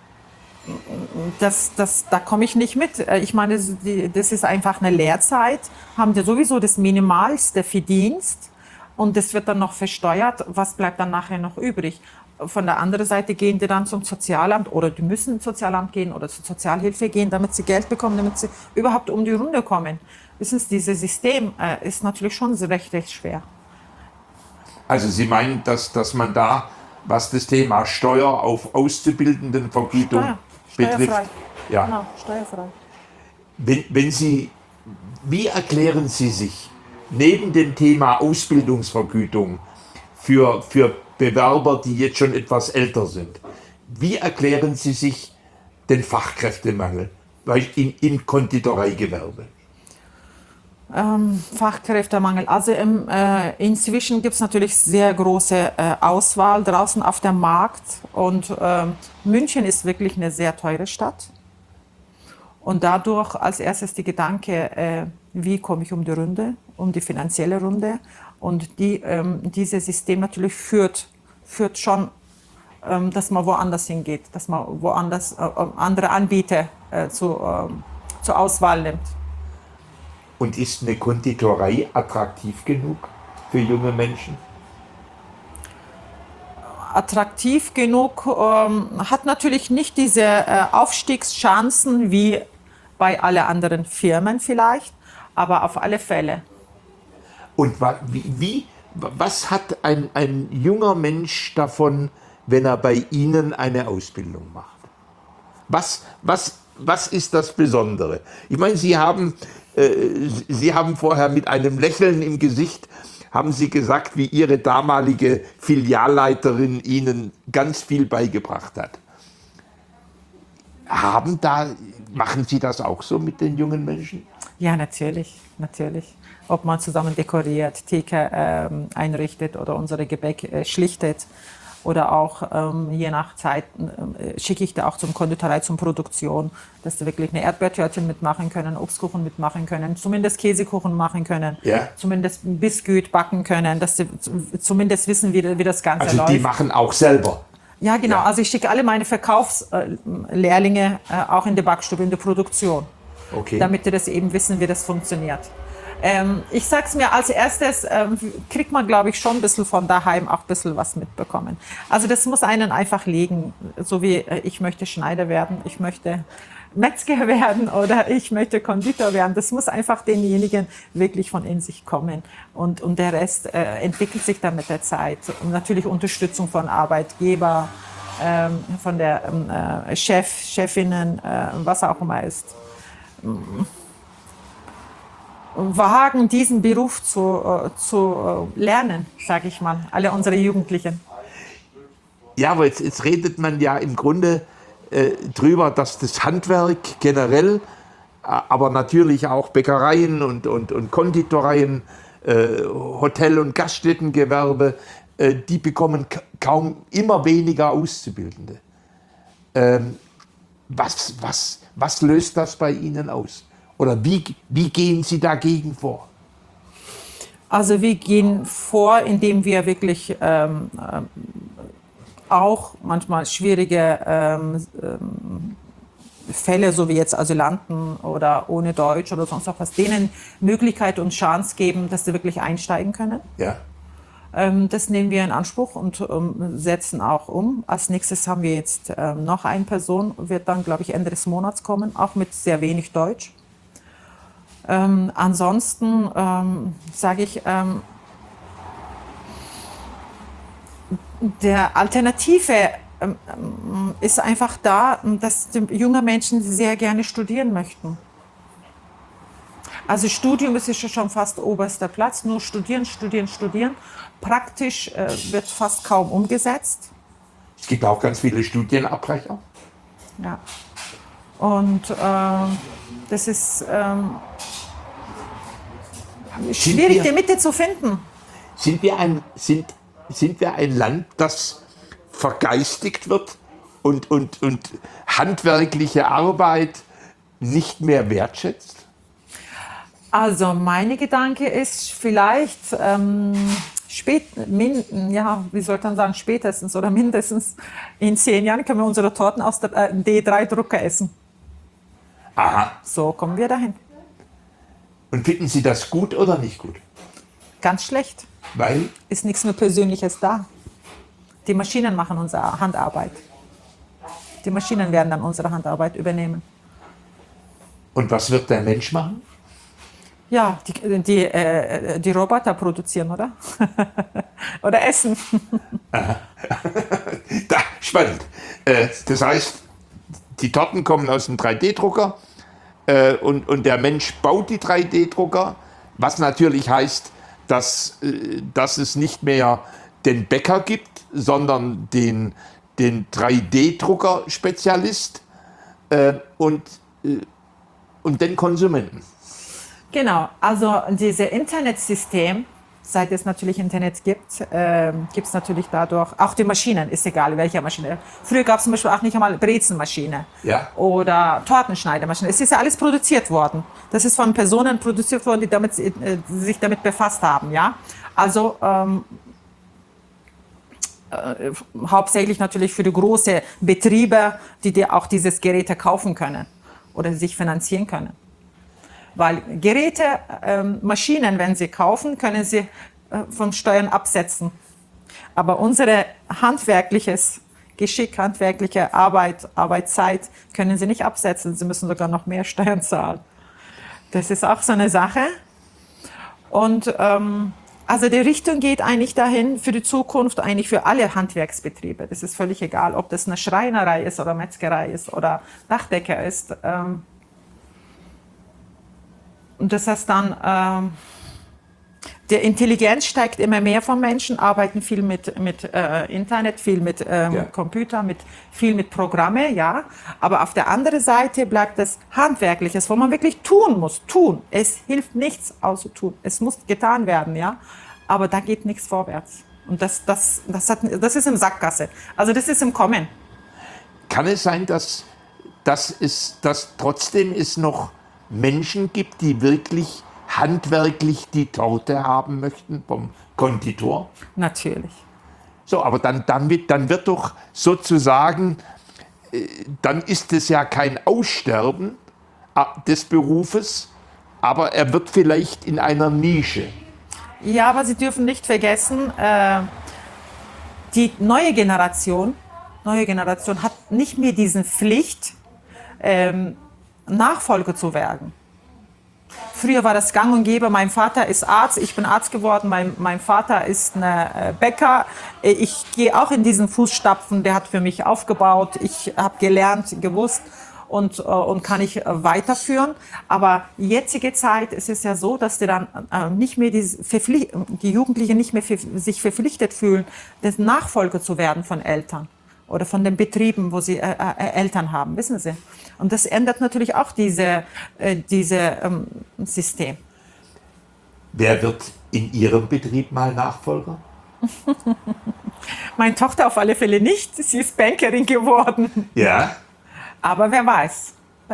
Da komme ich nicht mit. Ich meine, das ist einfach eine Lehrzeit, haben die sowieso das Minimalste Verdienst und das wird dann noch versteuert. Was bleibt dann nachher noch übrig? Von der anderen Seite gehen die dann zum Sozialamt oder die müssen ins Sozialamt gehen oder zur Sozialhilfe gehen, damit sie Geld bekommen, damit sie überhaupt um die Runde kommen. Wissen Sie, dieses System ist natürlich schon recht schwer. Also Sie meinen, dass man da, was das Thema Steuer auf Auszubildendenvergütung betrifft. Ja. Genau, steuerfrei. Wie erklären Sie sich neben dem Thema Ausbildungsvergütung für Bewerber, die jetzt schon etwas älter sind, wie erklären Sie sich den Fachkräftemangel im Konditoreigewerbe? Fachkräftemangel. Also inzwischen gibt es natürlich sehr große Auswahl draußen auf dem Markt und München ist wirklich eine sehr teure Stadt. Und dadurch als erstes die Gedanke, wie komme ich um die Runde, um die finanzielle Runde. Und dieses System natürlich führt schon, dass man woanders hingeht, dass man woanders andere Anbieter zur Auswahl nimmt. Und ist eine Konditorei attraktiv genug für junge Menschen? Attraktiv genug, hat natürlich nicht diese Aufstiegschancen wie bei allen anderen Firmen vielleicht, aber auf alle Fälle. Und was hat ein junger Mensch davon, wenn er bei Ihnen eine Ausbildung macht? Was ist das Besondere? Ich meine, Sie haben vorher mit einem Lächeln im Gesicht, haben Sie gesagt, wie Ihre damalige Filialleiterin Ihnen ganz viel beigebracht hat. Machen Sie das auch so mit den jungen Menschen? Ja, natürlich. Ob man zusammen dekoriert, Theke einrichtet oder unsere Gebäck schlichtet. Oder auch je nach Zeit schicke ich da auch zum Konditorei, zum Produktion, dass sie wirklich eine Erdbeertörtchen mitmachen können, Obstkuchen mitmachen können, zumindest Käsekuchen machen können, zumindest ein Biskuit backen können, dass sie zumindest wissen, wie das Ganze läuft. Also die machen auch selber? Ja, genau. Ja. Also ich schicke alle meine Verkaufslehrlinge auch in die Backstube, in die Produktion, damit die das eben wissen, wie das funktioniert. Ich sag's mir, als erstes kriegt man, glaube ich, schon ein bisschen von daheim auch ein bisschen was mitbekommen. Also das muss einen einfach liegen, so wie ich möchte Schneider werden, ich möchte Metzger werden oder ich möchte Konditor werden. Das muss einfach denjenigen wirklich von in sich kommen. Und der Rest entwickelt sich dann mit der Zeit. Und natürlich Unterstützung von Arbeitgeber, von der Chefinnen, was auch immer ist. Wagen, diesen Beruf zu lernen, sage ich mal, alle unsere Jugendlichen. Ja, aber jetzt redet man ja im Grunde drüber, dass das Handwerk generell, aber natürlich auch Bäckereien und Konditoreien, Hotel- und Gaststättengewerbe, die bekommen kaum immer weniger Auszubildende. Was löst das bei Ihnen aus? Oder wie gehen Sie dagegen vor? Also wir gehen vor, indem wir wirklich auch manchmal schwierige Fälle, so wie jetzt Asylanten oder ohne Deutsch oder sonst auch was, denen Möglichkeit und Chance geben, dass sie wirklich einsteigen können. Ja. Das nehmen wir in Anspruch und setzen auch um. Als nächstes haben wir jetzt noch eine Person, wird dann, glaube ich, Ende des Monats kommen, auch mit sehr wenig Deutsch. Ansonsten sage ich, der Alternative ist einfach da, dass die jungen Menschen sehr gerne studieren möchten. Also Studium ist ja schon fast oberster Platz, nur studieren, studieren, studieren. Praktisch wird fast kaum umgesetzt. Es gibt auch ganz viele Studienabbrecher. Ja. Und das ist schwierig, die Mitte zu finden. Sind wir ein Land, das vergeistigt wird und handwerkliche Arbeit nicht mehr wertschätzt? Also mein Gedanke ist vielleicht wie soll man sagen, spätestens oder mindestens in 10 Jahren können wir unsere Torten aus der D3-Drucker essen. Aha. So kommen wir dahin. Und finden Sie das gut oder nicht gut? Ganz schlecht. Weil? Ist nichts mehr Persönliches da. Die Maschinen machen unsere Handarbeit. Die Maschinen werden dann unsere Handarbeit übernehmen. Und was wird der Mensch machen? Ja, die Roboter produzieren, oder? Oder essen. Spannend. Das heißt, die Torten kommen aus dem 3D-Drucker und der Mensch baut die 3D-Drucker, was natürlich heißt, dass es nicht mehr den Bäcker gibt, sondern den 3D-Drucker-Spezialist und den Konsumenten. Genau, also dieses Internetsystem, seit es natürlich Internet gibt, gibt es natürlich dadurch, auch die Maschinen, ist egal welche Maschine. Früher gab es zum Beispiel auch nicht einmal Brezenmaschine oder Tortenschneidemaschine. Es ist ja alles produziert worden. Das ist von Personen produziert worden, die sich damit befasst haben. Ja? Also hauptsächlich natürlich für die großen Betriebe, die auch dieses Geräte kaufen können oder sich finanzieren können. Weil Geräte, Maschinen, wenn sie kaufen, können sie von Steuern absetzen. Aber unsere handwerkliches Geschick, handwerkliche Arbeitszeit können sie nicht absetzen. Sie müssen sogar noch mehr Steuern zahlen. Das ist auch so eine Sache. Und also die Richtung geht eigentlich dahin für die Zukunft, eigentlich für alle Handwerksbetriebe. Das ist völlig egal, ob das eine Schreinerei ist oder Metzgerei ist oder Dachdecker ist. Und das heißt dann, die Intelligenz steigt immer mehr von Menschen, arbeiten viel mit Internet, viel mit Computer, viel mit Programme, ja. Aber auf der anderen Seite bleibt das Handwerkliches, wo man wirklich tun muss, tun. Es hilft nichts außer tun. Es muss getan werden, ja. Aber da geht nichts vorwärts. Und das ist im Sackgasse. Also das ist im Kommen. Kann es sein, dass trotzdem es noch Menschen gibt, die wirklich handwerklich die Torte haben möchten vom Konditor? Natürlich. So, aber dann wird doch sozusagen, dann ist es ja kein Aussterben des Berufes, aber er wird vielleicht in einer Nische. Ja, aber Sie dürfen nicht vergessen, die neue Generation hat nicht mehr diese Pflicht, Nachfolger zu werden. Früher war das gang und gäbe, mein Vater ist Arzt, ich bin Arzt geworden, mein Vater ist ein Bäcker. Ich gehe auch in diesen Fußstapfen, der hat für mich aufgebaut, ich habe gelernt, gewusst und kann ich weiterführen. Aber jetzige Zeit ist es ja so, dass die dann nicht mehr die Jugendlichen nicht mehr sich verpflichtet fühlen, das Nachfolger zu werden von Eltern oder von den Betrieben, wo sie Eltern haben, wissen Sie. Und das ändert natürlich auch dieses System. Wer wird in Ihrem Betrieb mal Nachfolger? Meine Tochter auf alle Fälle nicht. Sie ist Bankerin geworden. Ja. Aber wer weiß.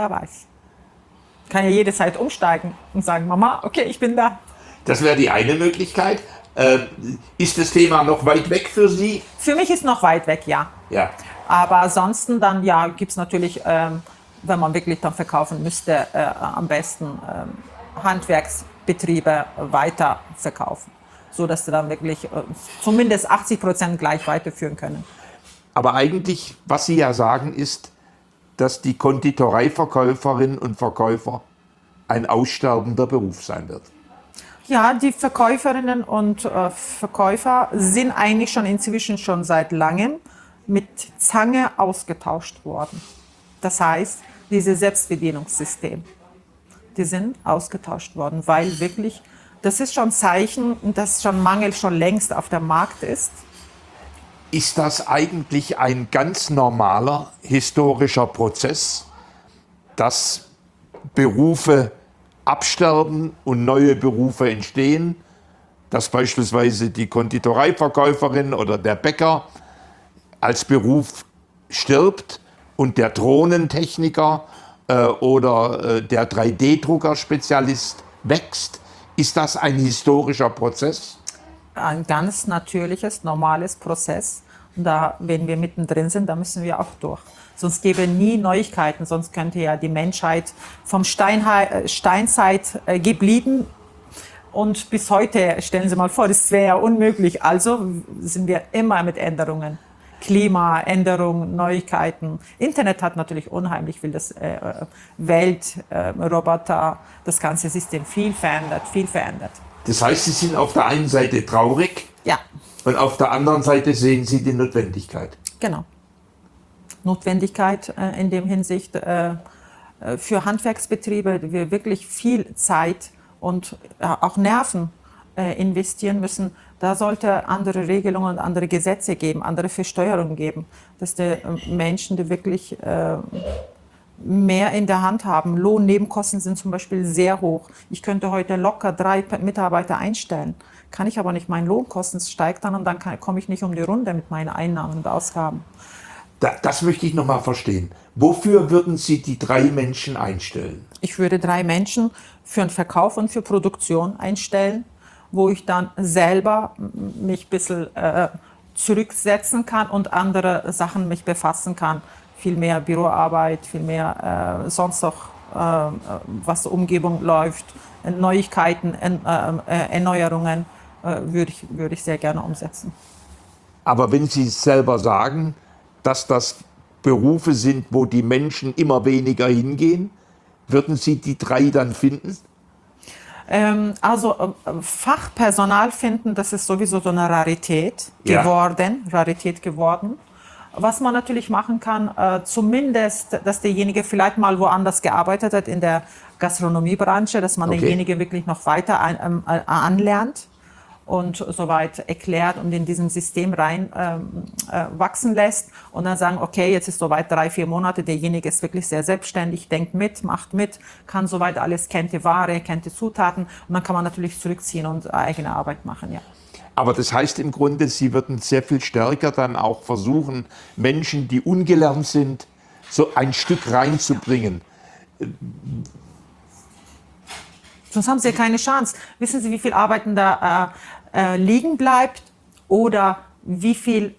Kann ja jederzeit umsteigen und sagen, Mama, okay, ich bin da. Das wäre die eine Möglichkeit. Ist das Thema noch weit weg für Sie? Für mich ist noch weit weg, ja. Ja. Aber ansonsten dann, ja, gibt es natürlich, wenn man wirklich dann verkaufen müsste, am besten Handwerksbetriebe weiter verkaufen, sodass sie dann wirklich zumindest 80% gleich weiterführen können. Aber eigentlich, was Sie ja sagen, ist, dass die Konditoreiverkäuferinnen und Verkäufer ein aussterbender Beruf sein wird. Ja, die Verkäuferinnen und Verkäufer sind eigentlich inzwischen schon seit langem mit Zange ausgetauscht worden. Das heißt, dieses Selbstbedienungssystem. die sind ausgetauscht worden, weil wirklich, das ist schon ein Zeichen, dass schon Mangel schon längst auf dem Markt ist. Ist das eigentlich ein ganz normaler historischer Prozess, dass Berufe absterben und neue Berufe entstehen, dass beispielsweise die Konditoreiverkäuferin oder der Bäcker als Beruf stirbt und der Drohnentechniker oder der 3D-Drucker-Spezialist wächst? Ist das ein historischer Prozess? Ein ganz natürliches, normales Prozess. Und da, wenn wir mittendrin sind, da müssen wir auch durch. Sonst gäbe es nie Neuigkeiten, sonst könnte ja die Menschheit vom Steinzeit geblieben. Und bis heute, stellen Sie mal vor, das wäre ja unmöglich. Also sind wir immer mit Änderungen. Klimaänderungen, Neuigkeiten. Internet hat natürlich unheimlich viel das Welt, Roboter, das ganze System viel verändert. Das heißt, Sie sind auf der einen Seite traurig, ja, und auf der anderen Seite sehen Sie die Notwendigkeit. Genau. Notwendigkeit in dem Hinsicht für Handwerksbetriebe, die wir wirklich viel Zeit und auch Nerven investieren müssen. Da sollte andere Regelungen und andere Gesetze geben, andere Versteuerungen geben, dass die Menschen, die wirklich mehr in der Hand haben. Lohnnebenkosten sind zum Beispiel sehr hoch. Ich könnte heute locker 3 Mitarbeiter einstellen. Kann ich aber nicht, meine Lohnkosten steigt dann und dann komme ich nicht um die Runde mit meinen Einnahmen und Ausgaben. Das möchte ich noch mal verstehen. Wofür würden Sie die 3 Menschen einstellen? Ich würde 3 Menschen für den Verkauf und für Produktion einstellen, wo ich dann selber mich ein bisschen zurücksetzen kann und andere Sachen mich befassen kann. Viel mehr Büroarbeit, viel mehr sonst noch, was die Umgebung läuft, Neuigkeiten, Erneuerungen würde ich sehr gerne umsetzen. Aber wenn Sie selber sagen, dass das Berufe sind, wo die Menschen immer weniger hingehen, würden Sie die 3 dann finden? Also Fachpersonal finden, das ist sowieso so eine Rarität geworden. Was man natürlich machen kann, zumindest, dass derjenige vielleicht mal woanders gearbeitet hat in der Gastronomiebranche, dass man denjenige wirklich noch weiter anlernt und soweit erklärt und in diesem System rein wachsen lässt und dann sagen, okay, jetzt ist soweit 3-4 Monate, derjenige ist wirklich sehr selbstständig, denkt mit, macht mit, kann soweit alles, kennt die Ware, kennt die Zutaten und dann kann man natürlich zurückziehen und eigene Arbeit machen, ja. Aber das heißt im Grunde, Sie würden sehr viel stärker dann auch versuchen, Menschen, die ungelernt sind, so ein Stück reinzubringen. Sonst haben Sie ja keine Chance. Wissen Sie, wie viel Arbeiten da liegen bleibt oder wie viel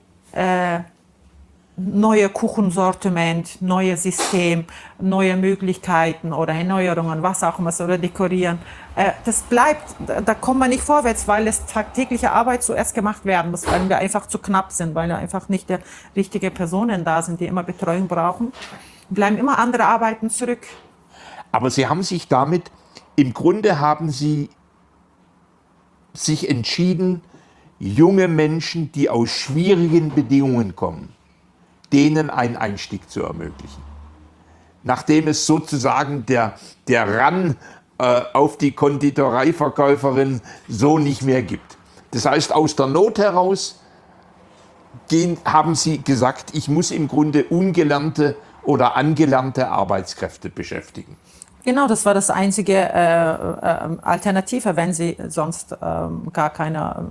neue Kuchensortiment, neue System, neue Möglichkeiten oder Erneuerungen, was auch immer, oder dekorieren. Das bleibt, da kommt man nicht vorwärts, weil es tagtägliche Arbeit zuerst gemacht werden muss, weil wir einfach zu knapp sind, weil einfach nicht die richtigen Personen da sind, die immer Betreuung brauchen. Bleiben immer andere Arbeiten zurück. Aber Sie haben sich damit, im Grunde haben Sie sich entschieden, junge Menschen, die aus schwierigen Bedingungen kommen, denen einen Einstieg zu ermöglichen. Nachdem es sozusagen der Run auf die Konditoreiverkäuferin so nicht mehr gibt. Das heißt, aus der Not heraus haben Sie gesagt, ich muss im Grunde ungelernte oder angelernte Arbeitskräfte beschäftigen. Genau, das war das einzige Alternative, wenn Sie sonst gar keine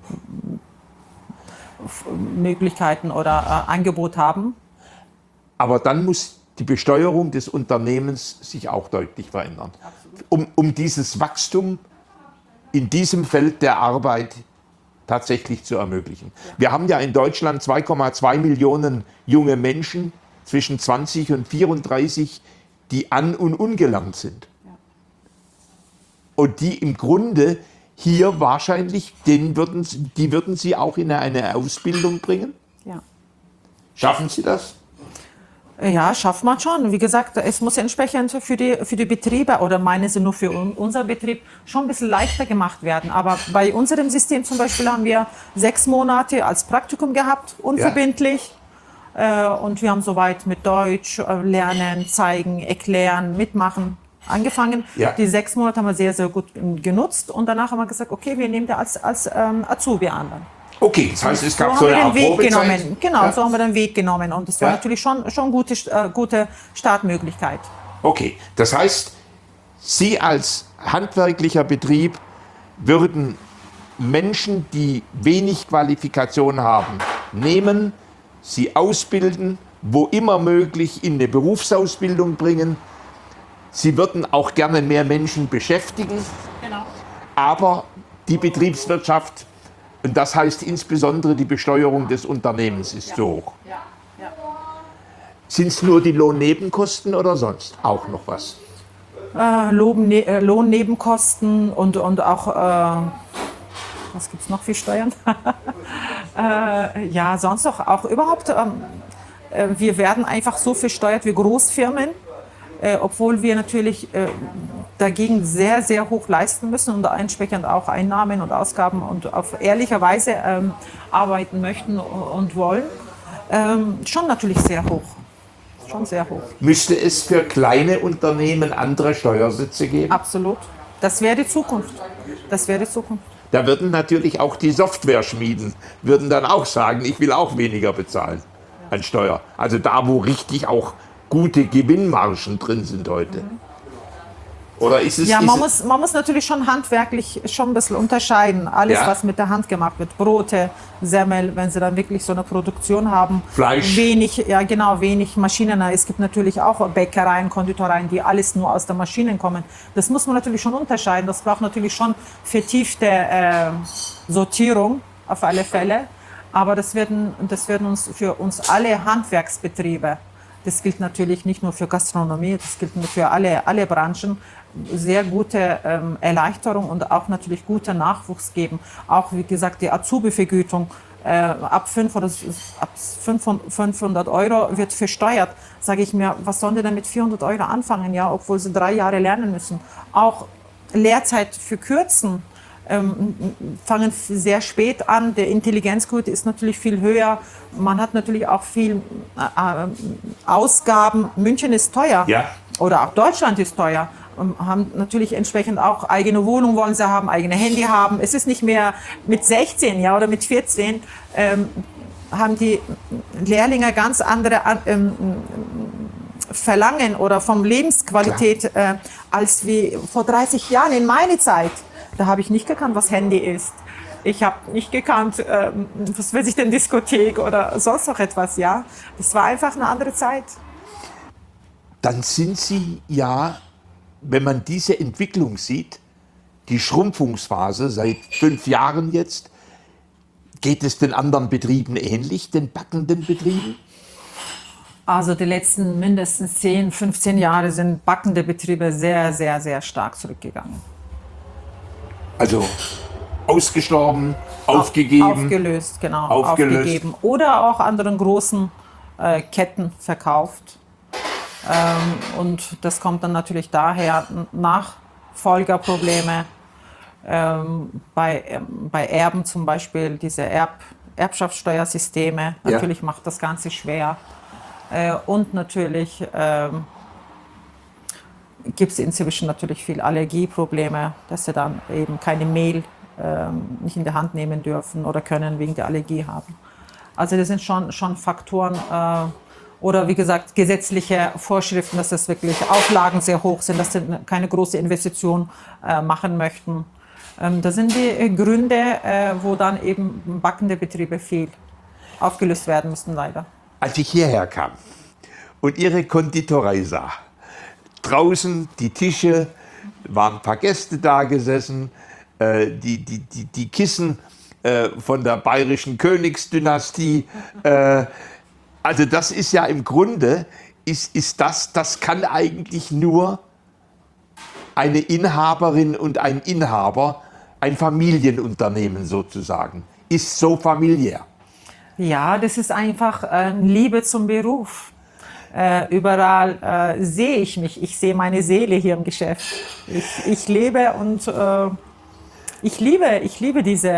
Möglichkeiten oder Angebot haben. Aber dann muss die Besteuerung des Unternehmens sich auch deutlich verändern, um dieses Wachstum in diesem Feld der Arbeit tatsächlich zu ermöglichen. Ja. Wir haben ja in Deutschland 2,2 Millionen junge Menschen zwischen 20 und 34, die an- und ungelernt sind. Ja. Und die im Grunde hier wahrscheinlich, die würden Sie auch in eine Ausbildung bringen? Ja. Schaffen Sie das? Ja, schafft man schon. Wie gesagt, es muss entsprechend für die Betriebe oder meinen Sie nur für unser Betrieb schon ein bisschen leichter gemacht werden. Aber bei unserem System zum Beispiel haben wir 6 Monate als Praktikum gehabt, unverbindlich. Ja. Und wir haben soweit mit Deutsch lernen, zeigen, erklären, mitmachen. angefangen. Ja. Die 6 Monate haben wir sehr, sehr gut genutzt und danach haben wir gesagt, okay, wir nehmen da als Azubi an. Okay, das heißt, es gab so eine Art Probezeit. Genau, so haben wir den Weg genommen und das war natürlich schon gute Startmöglichkeit. Okay, das heißt, Sie als handwerklicher Betrieb würden Menschen, die wenig Qualifikation haben, nehmen, sie ausbilden, wo immer möglich in eine Berufsausbildung bringen. Sie würden auch gerne mehr Menschen beschäftigen, genau. Aber die Betriebswirtschaft, und das heißt insbesondere die Besteuerung des Unternehmens, ist zu hoch. Ja. Ja. Sind es nur die Lohnnebenkosten oder sonst auch noch was? Lohnnebenkosten und auch, was gibt es noch für Steuern? Ja, sonst auch überhaupt, wir werden einfach so versteuert wie Großfirmen, obwohl wir natürlich dagegen sehr, sehr hoch leisten müssen und entsprechend auch Einnahmen und Ausgaben und auf ehrliche Weise arbeiten möchten und wollen. Schon natürlich sehr hoch. Schon sehr hoch. Müsste es für kleine Unternehmen andere Steuersätze geben? Absolut. Das wäre die Zukunft. Das wäre die Zukunft. Da würden natürlich auch die Software-Schmieden würden dann auch sagen, ich will auch weniger bezahlen an Steuer. Also da, wo richtig auch gute Gewinnmargen drin sind heute. Oder ist es... Ja, man muss natürlich schon handwerklich schon ein bisschen unterscheiden. Alles, was mit der Hand gemacht wird. Brote, Semmel, wenn sie dann wirklich so eine Produktion haben. Fleisch. Wenig Maschinen. Es gibt natürlich auch Bäckereien, Konditoreien, die alles nur aus der Maschine kommen. Das muss man natürlich schon unterscheiden. Das braucht natürlich schon vertiefte Sortierung auf alle Fälle. Aber das werden uns für uns alle Handwerksbetriebe, das gilt natürlich nicht nur für Gastronomie, das gilt für alle Branchen, sehr gute Erleichterung und auch natürlich guter Nachwuchs geben. Auch, wie gesagt, die Azubi-Vergütung ab 500 € wird versteuert. Sage ich mir, was sollen die denn mit 400 € anfangen, ja, obwohl sie 3 Jahre lernen müssen. Auch Lehrzeit verkürzen. Fangen sehr spät an, der Intelligenzquote ist natürlich viel höher, man hat natürlich auch viel Ausgaben, München ist teuer oder auch Deutschland ist teuer, haben natürlich entsprechend auch eigene Wohnung wollen sie haben, eigene Handy haben, es ist nicht mehr mit 16 oder mit 14, haben die Lehrlinge ganz andere Verlangen oder vom Lebensqualität als wie vor 30 Jahren in meiner Zeit. Da habe ich nicht gekannt, was Handy ist. Ich habe nicht gekannt, was weiß ich denn, Diskothek oder sonst noch etwas, ja. Das war einfach eine andere Zeit. Dann sind Sie ja, wenn man diese Entwicklung sieht, die Schrumpfungsphase seit 5 Jahren jetzt, geht es den anderen Betrieben ähnlich, den backenden Betrieben? Also die letzten mindestens 10, 15 Jahre sind backende Betriebe sehr, sehr, sehr stark zurückgegangen. Also ausgestorben, aufgegeben? Aufgelöst, genau. Aufgegeben. Oder auch anderen großen Ketten verkauft. Und das kommt dann natürlich daher, Nachfolgerprobleme. Bei Erben zum Beispiel, diese Erbschaftssteuersysteme. Natürlich macht das Ganze schwer. Und natürlich gibt es inzwischen natürlich viel Allergieprobleme, dass sie dann eben keine Mehl nicht in der Hand nehmen dürfen oder können wegen der Allergie haben. Also das sind schon Faktoren oder wie gesagt gesetzliche Vorschriften, dass das wirklich Auflagen sehr hoch sind, dass sie keine große Investition machen möchten. Das sind die Gründe, wo dann eben backende Betriebe viel aufgelöst werden müssen, leider. Als ich hierher kam und Ihre Konditorei sah, draußen die Tische, waren ein paar Gäste da gesessen, die Kissen von der bayerischen Königsdynastie. Also das ist ja im Grunde, das kann eigentlich nur eine Inhaberin und ein Inhaber, ein Familienunternehmen sozusagen, ist so familiär. Ja, das ist einfach Liebe zum Beruf. Überall sehe ich mich. Ich sehe meine Seele hier im Geschäft. Ich lebe und ich liebe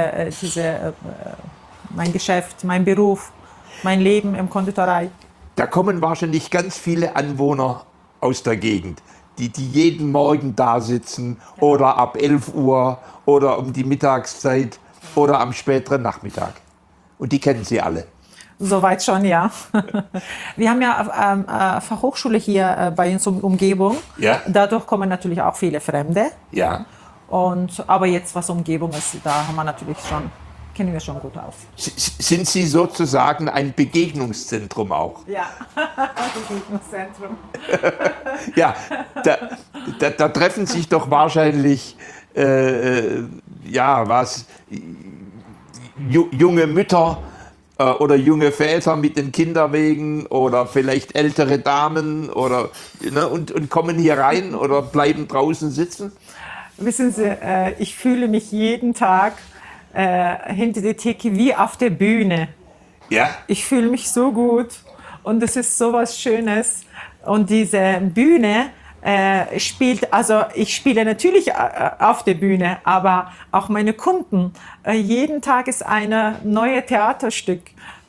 mein Geschäft, mein Beruf, mein Leben im Konditorei. Da kommen wahrscheinlich ganz viele Anwohner aus der Gegend. die jeden Morgen da sitzen oder ab 11 Uhr oder um die Mittagszeit oder am späteren Nachmittag. Und die kennen Sie alle. Soweit schon, ja. Wir haben ja Fachhochschule hier bei uns Umgebung. Ja. Dadurch kommen natürlich auch viele Fremde. Ja. Aber jetzt, was Umgebung ist, da haben wir natürlich schon, kennen wir schon gut aus. Sind Sie sozusagen ein Begegnungszentrum auch? Ja, Begegnungszentrum. Ja, da treffen sich doch wahrscheinlich junge Mütter oder junge Väter mit den Kinderwegen oder vielleicht ältere Damen oder und kommen hier rein oder bleiben draußen sitzen? Wissen Sie, ich fühle mich jeden Tag hinter der Theke wie auf der Bühne. Ja. Ich fühle mich so gut und es ist so was Schönes. Und diese Bühne spielt, also ich spiele natürlich auf der Bühne, aber auch meine Kunden. Jeden Tag ist ein neues Theaterstück,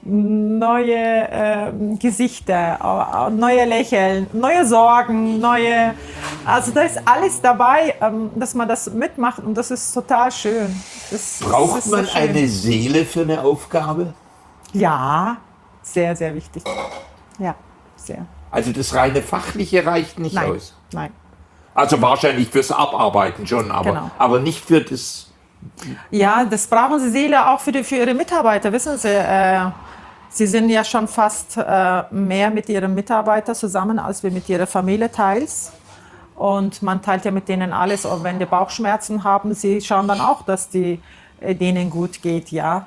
neue Gesichter, neue Lächeln, neue Sorgen, also da ist alles dabei, dass man das mitmacht und das ist total schön. Braucht man so eine Seele für eine Aufgabe? Ja, sehr, sehr wichtig. Ja, sehr. Also das reine Fachliche reicht nicht aus? Nein. Also wahrscheinlich fürs Abarbeiten schon, aber nicht für das... Ja, das brauchen Sie Seele auch für Ihre Mitarbeiter, wissen Sie. Sie sind ja schon fast mehr mit Ihren Mitarbeitern zusammen, als wir mit Ihrer Familie teils. Und man teilt ja mit denen alles, auch wenn die Bauchschmerzen haben. Sie schauen dann auch, dass denen gut geht, ja.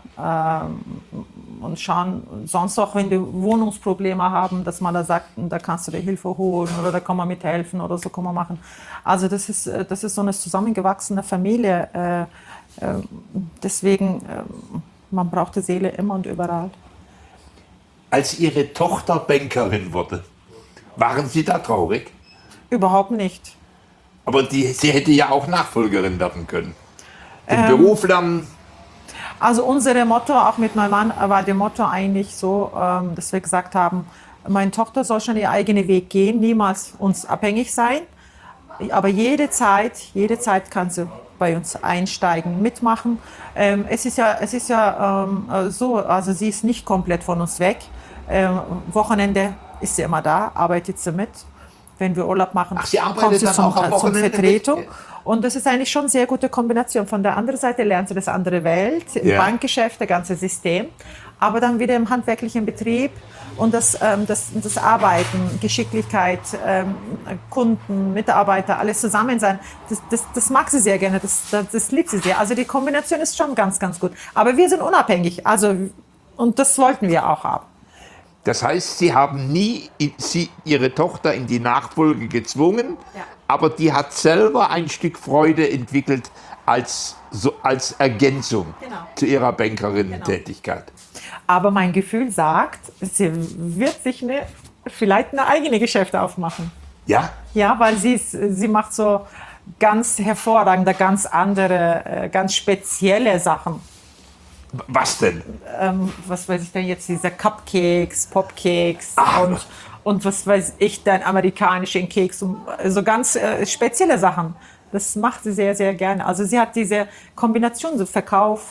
Und schauen sonst auch, wenn die Wohnungsprobleme haben, dass man da sagt, da kannst du dir Hilfe holen oder da kann man mithelfen oder so kann man machen. Also das ist so eine zusammengewachsene Familie. Deswegen, man braucht die Seele immer und überall. Als Ihre Tochter Bankerin wurde, waren Sie da traurig? Überhaupt nicht. Aber sie hätte ja auch Nachfolgerin werden können. Den Beruf lernen. Also unser Motto, auch mit meinem Mann, war der Motto eigentlich so, dass wir gesagt haben, meine Tochter soll schon ihren eigenen Weg gehen, niemals uns abhängig sein. Aber jede Zeit kann sie bei uns einsteigen, mitmachen. Es ist ja so, also sie ist nicht komplett von uns weg. Wochenende ist sie immer da, arbeitet sie mit. Wenn wir Urlaub machen, kommt sie zur Vertretung. Und das ist eigentlich schon eine sehr gute Kombination. Von der anderen Seite lernt sie das andere Welt, im Bankgeschäft, das ganze System. Aber dann wieder im handwerklichen Betrieb und das Arbeiten, Geschicklichkeit, Kunden, Mitarbeiter, alles zusammen sein. Das mag sie sehr gerne, das liebt sie sehr. Also die Kombination ist schon ganz, ganz gut. Aber wir sind unabhängig, und das wollten wir auch haben. Das heißt, Sie haben nie Ihre Tochter in die Nachfolge gezwungen, aber die hat selber ein Stück Freude entwickelt als Ergänzung zu ihrer Bankerinnen-Tätigkeit. Aber mein Gefühl sagt, sie wird sich vielleicht eine eigene Geschäfte aufmachen. Ja? Ja, weil sie macht so ganz hervorragende, ganz andere, ganz spezielle Sachen. Was denn? Was weiß ich denn jetzt, diese Cupcakes, Popcakes und was weiß ich, dann amerikanischen Keks, so ganz spezielle Sachen. Das macht sie sehr, sehr gerne. Also sie hat diese Kombination, so Verkauf,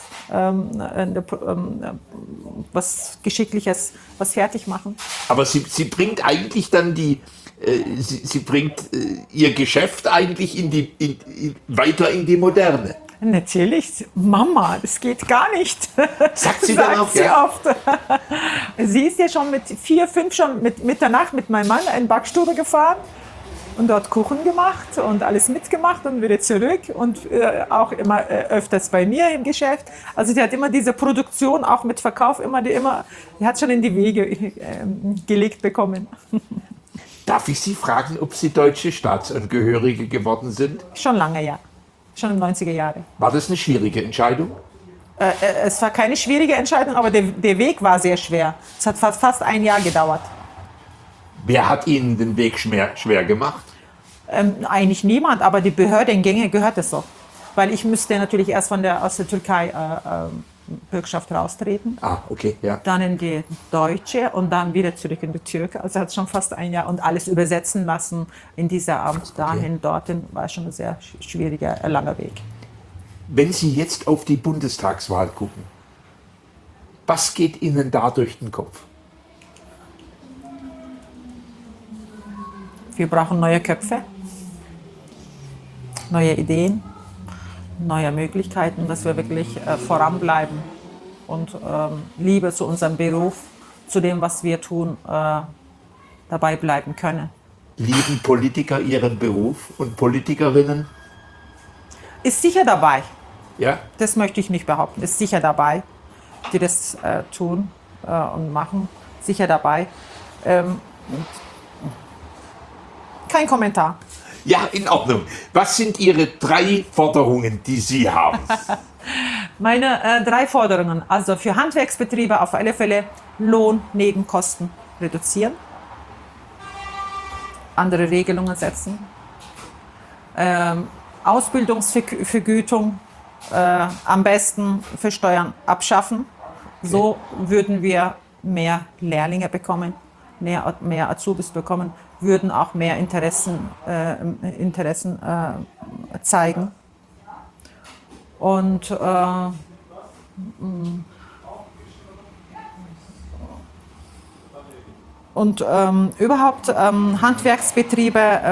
was Geschickliches, was fertig machen. Aber sie bringt eigentlich dann sie bringt ihr Geschäft eigentlich weiter in die Moderne. Natürlich, Mama, das geht gar nicht. Sagt sie dann auch, sie oft. Sie ist ja schon mit 4, 5 schon mit Mitternacht mit meinem Mann in die Backstube gefahren und dort Kuchen gemacht und alles mitgemacht und wieder zurück und auch immer öfters bei mir im Geschäft. Also die hat immer diese Produktion, auch mit Verkauf, die hat schon in die Wege gelegt bekommen. Darf ich Sie fragen, ob Sie deutsche Staatsangehörige geworden sind? Schon lange, ja. Schon in den 90er Jahren. War das eine schwierige Entscheidung? Es war keine schwierige Entscheidung, aber der Weg war sehr schwer. Es hat fast ein Jahr gedauert. Wer hat Ihnen den Weg schwer gemacht? Eigentlich niemand, aber die Behördengänge gehört es so. Weil ich müsste natürlich erst aus der Türkei Bürgschaft raustreten. Okay, ja. Dann in die deutsche und dann wieder zurück in die Türkei. Also hat schon fast ein Jahr und alles übersetzen lassen in dieser Amt dahin, dorthin. War schon ein sehr schwieriger, langer Weg. Wenn Sie jetzt auf die Bundestagswahl gucken, was geht Ihnen da durch den Kopf? Wir brauchen neue Köpfe, neue Ideen, neue Möglichkeiten, dass wir wirklich voranbleiben und Liebe zu unserem Beruf, zu dem, was wir tun, dabei bleiben können. Lieben Politiker ihren Beruf und Politikerinnen? Ist sicher dabei. Ja? Das möchte ich nicht behaupten. Ist sicher dabei, die das tun und machen. Sicher dabei. Kein Kommentar. Ja, in Ordnung. Was sind Ihre 3 Forderungen, die Sie haben? Meine 3 Forderungen, also für Handwerksbetriebe auf alle Fälle Lohnnebenkosten reduzieren, andere Regelungen setzen, Ausbildungsvergütung am besten für Steuern abschaffen. So würden wir mehr Lehrlinge bekommen, mehr Azubis bekommen, würden auch mehr Interessen zeigen. Und überhaupt Handwerksbetriebe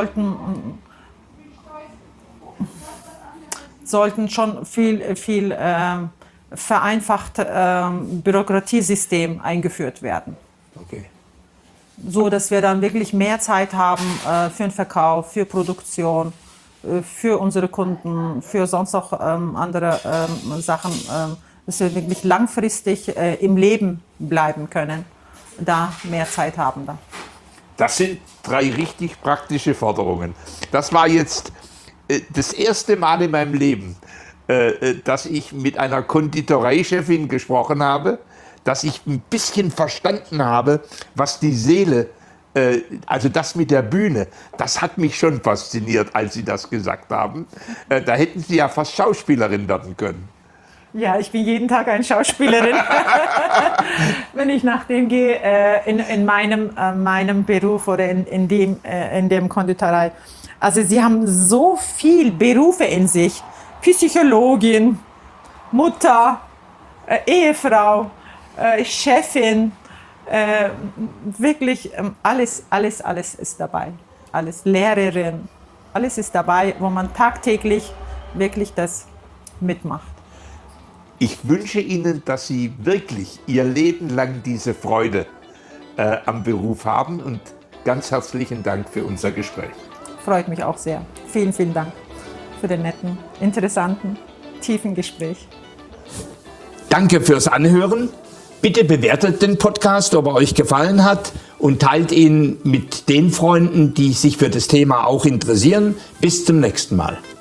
sollten schon viel vereinfacht Bürokratiesystem eingeführt werden. Okay. So, dass wir dann wirklich mehr Zeit haben für den Verkauf, für Produktion, für unsere Kunden, für sonst auch andere Sachen, dass wir wirklich langfristig im Leben bleiben können, da mehr Zeit haben. Das sind 3 richtig praktische Forderungen. Das war jetzt das erste Mal in meinem Leben, dass ich mit einer Konditoreichefin gesprochen habe, dass ich ein bisschen verstanden habe, was die Seele, also das mit der Bühne, das hat mich schon fasziniert, als Sie das gesagt haben. Da hätten Sie ja fast Schauspielerin werden können. Ja, ich bin jeden Tag eine Schauspielerin, wenn ich nach dem gehe, in meinem Beruf oder in dem Konditorei. Also Sie haben so viel Berufe in sich, Psychologin, Mutter, Ehefrau, Chefin, wirklich alles ist dabei. Alles, Lehrerin, alles ist dabei, wo man tagtäglich wirklich das mitmacht. Ich wünsche Ihnen, dass Sie wirklich Ihr Leben lang diese Freude am Beruf haben und ganz herzlichen Dank für unser Gespräch. Freut mich auch sehr. Vielen, vielen Dank für den netten, interessanten, tiefen Gespräch. Danke fürs Anhören. Bitte bewertet den Podcast, ob er euch gefallen hat, und teilt ihn mit den Freunden, die sich für das Thema auch interessieren. Bis zum nächsten Mal.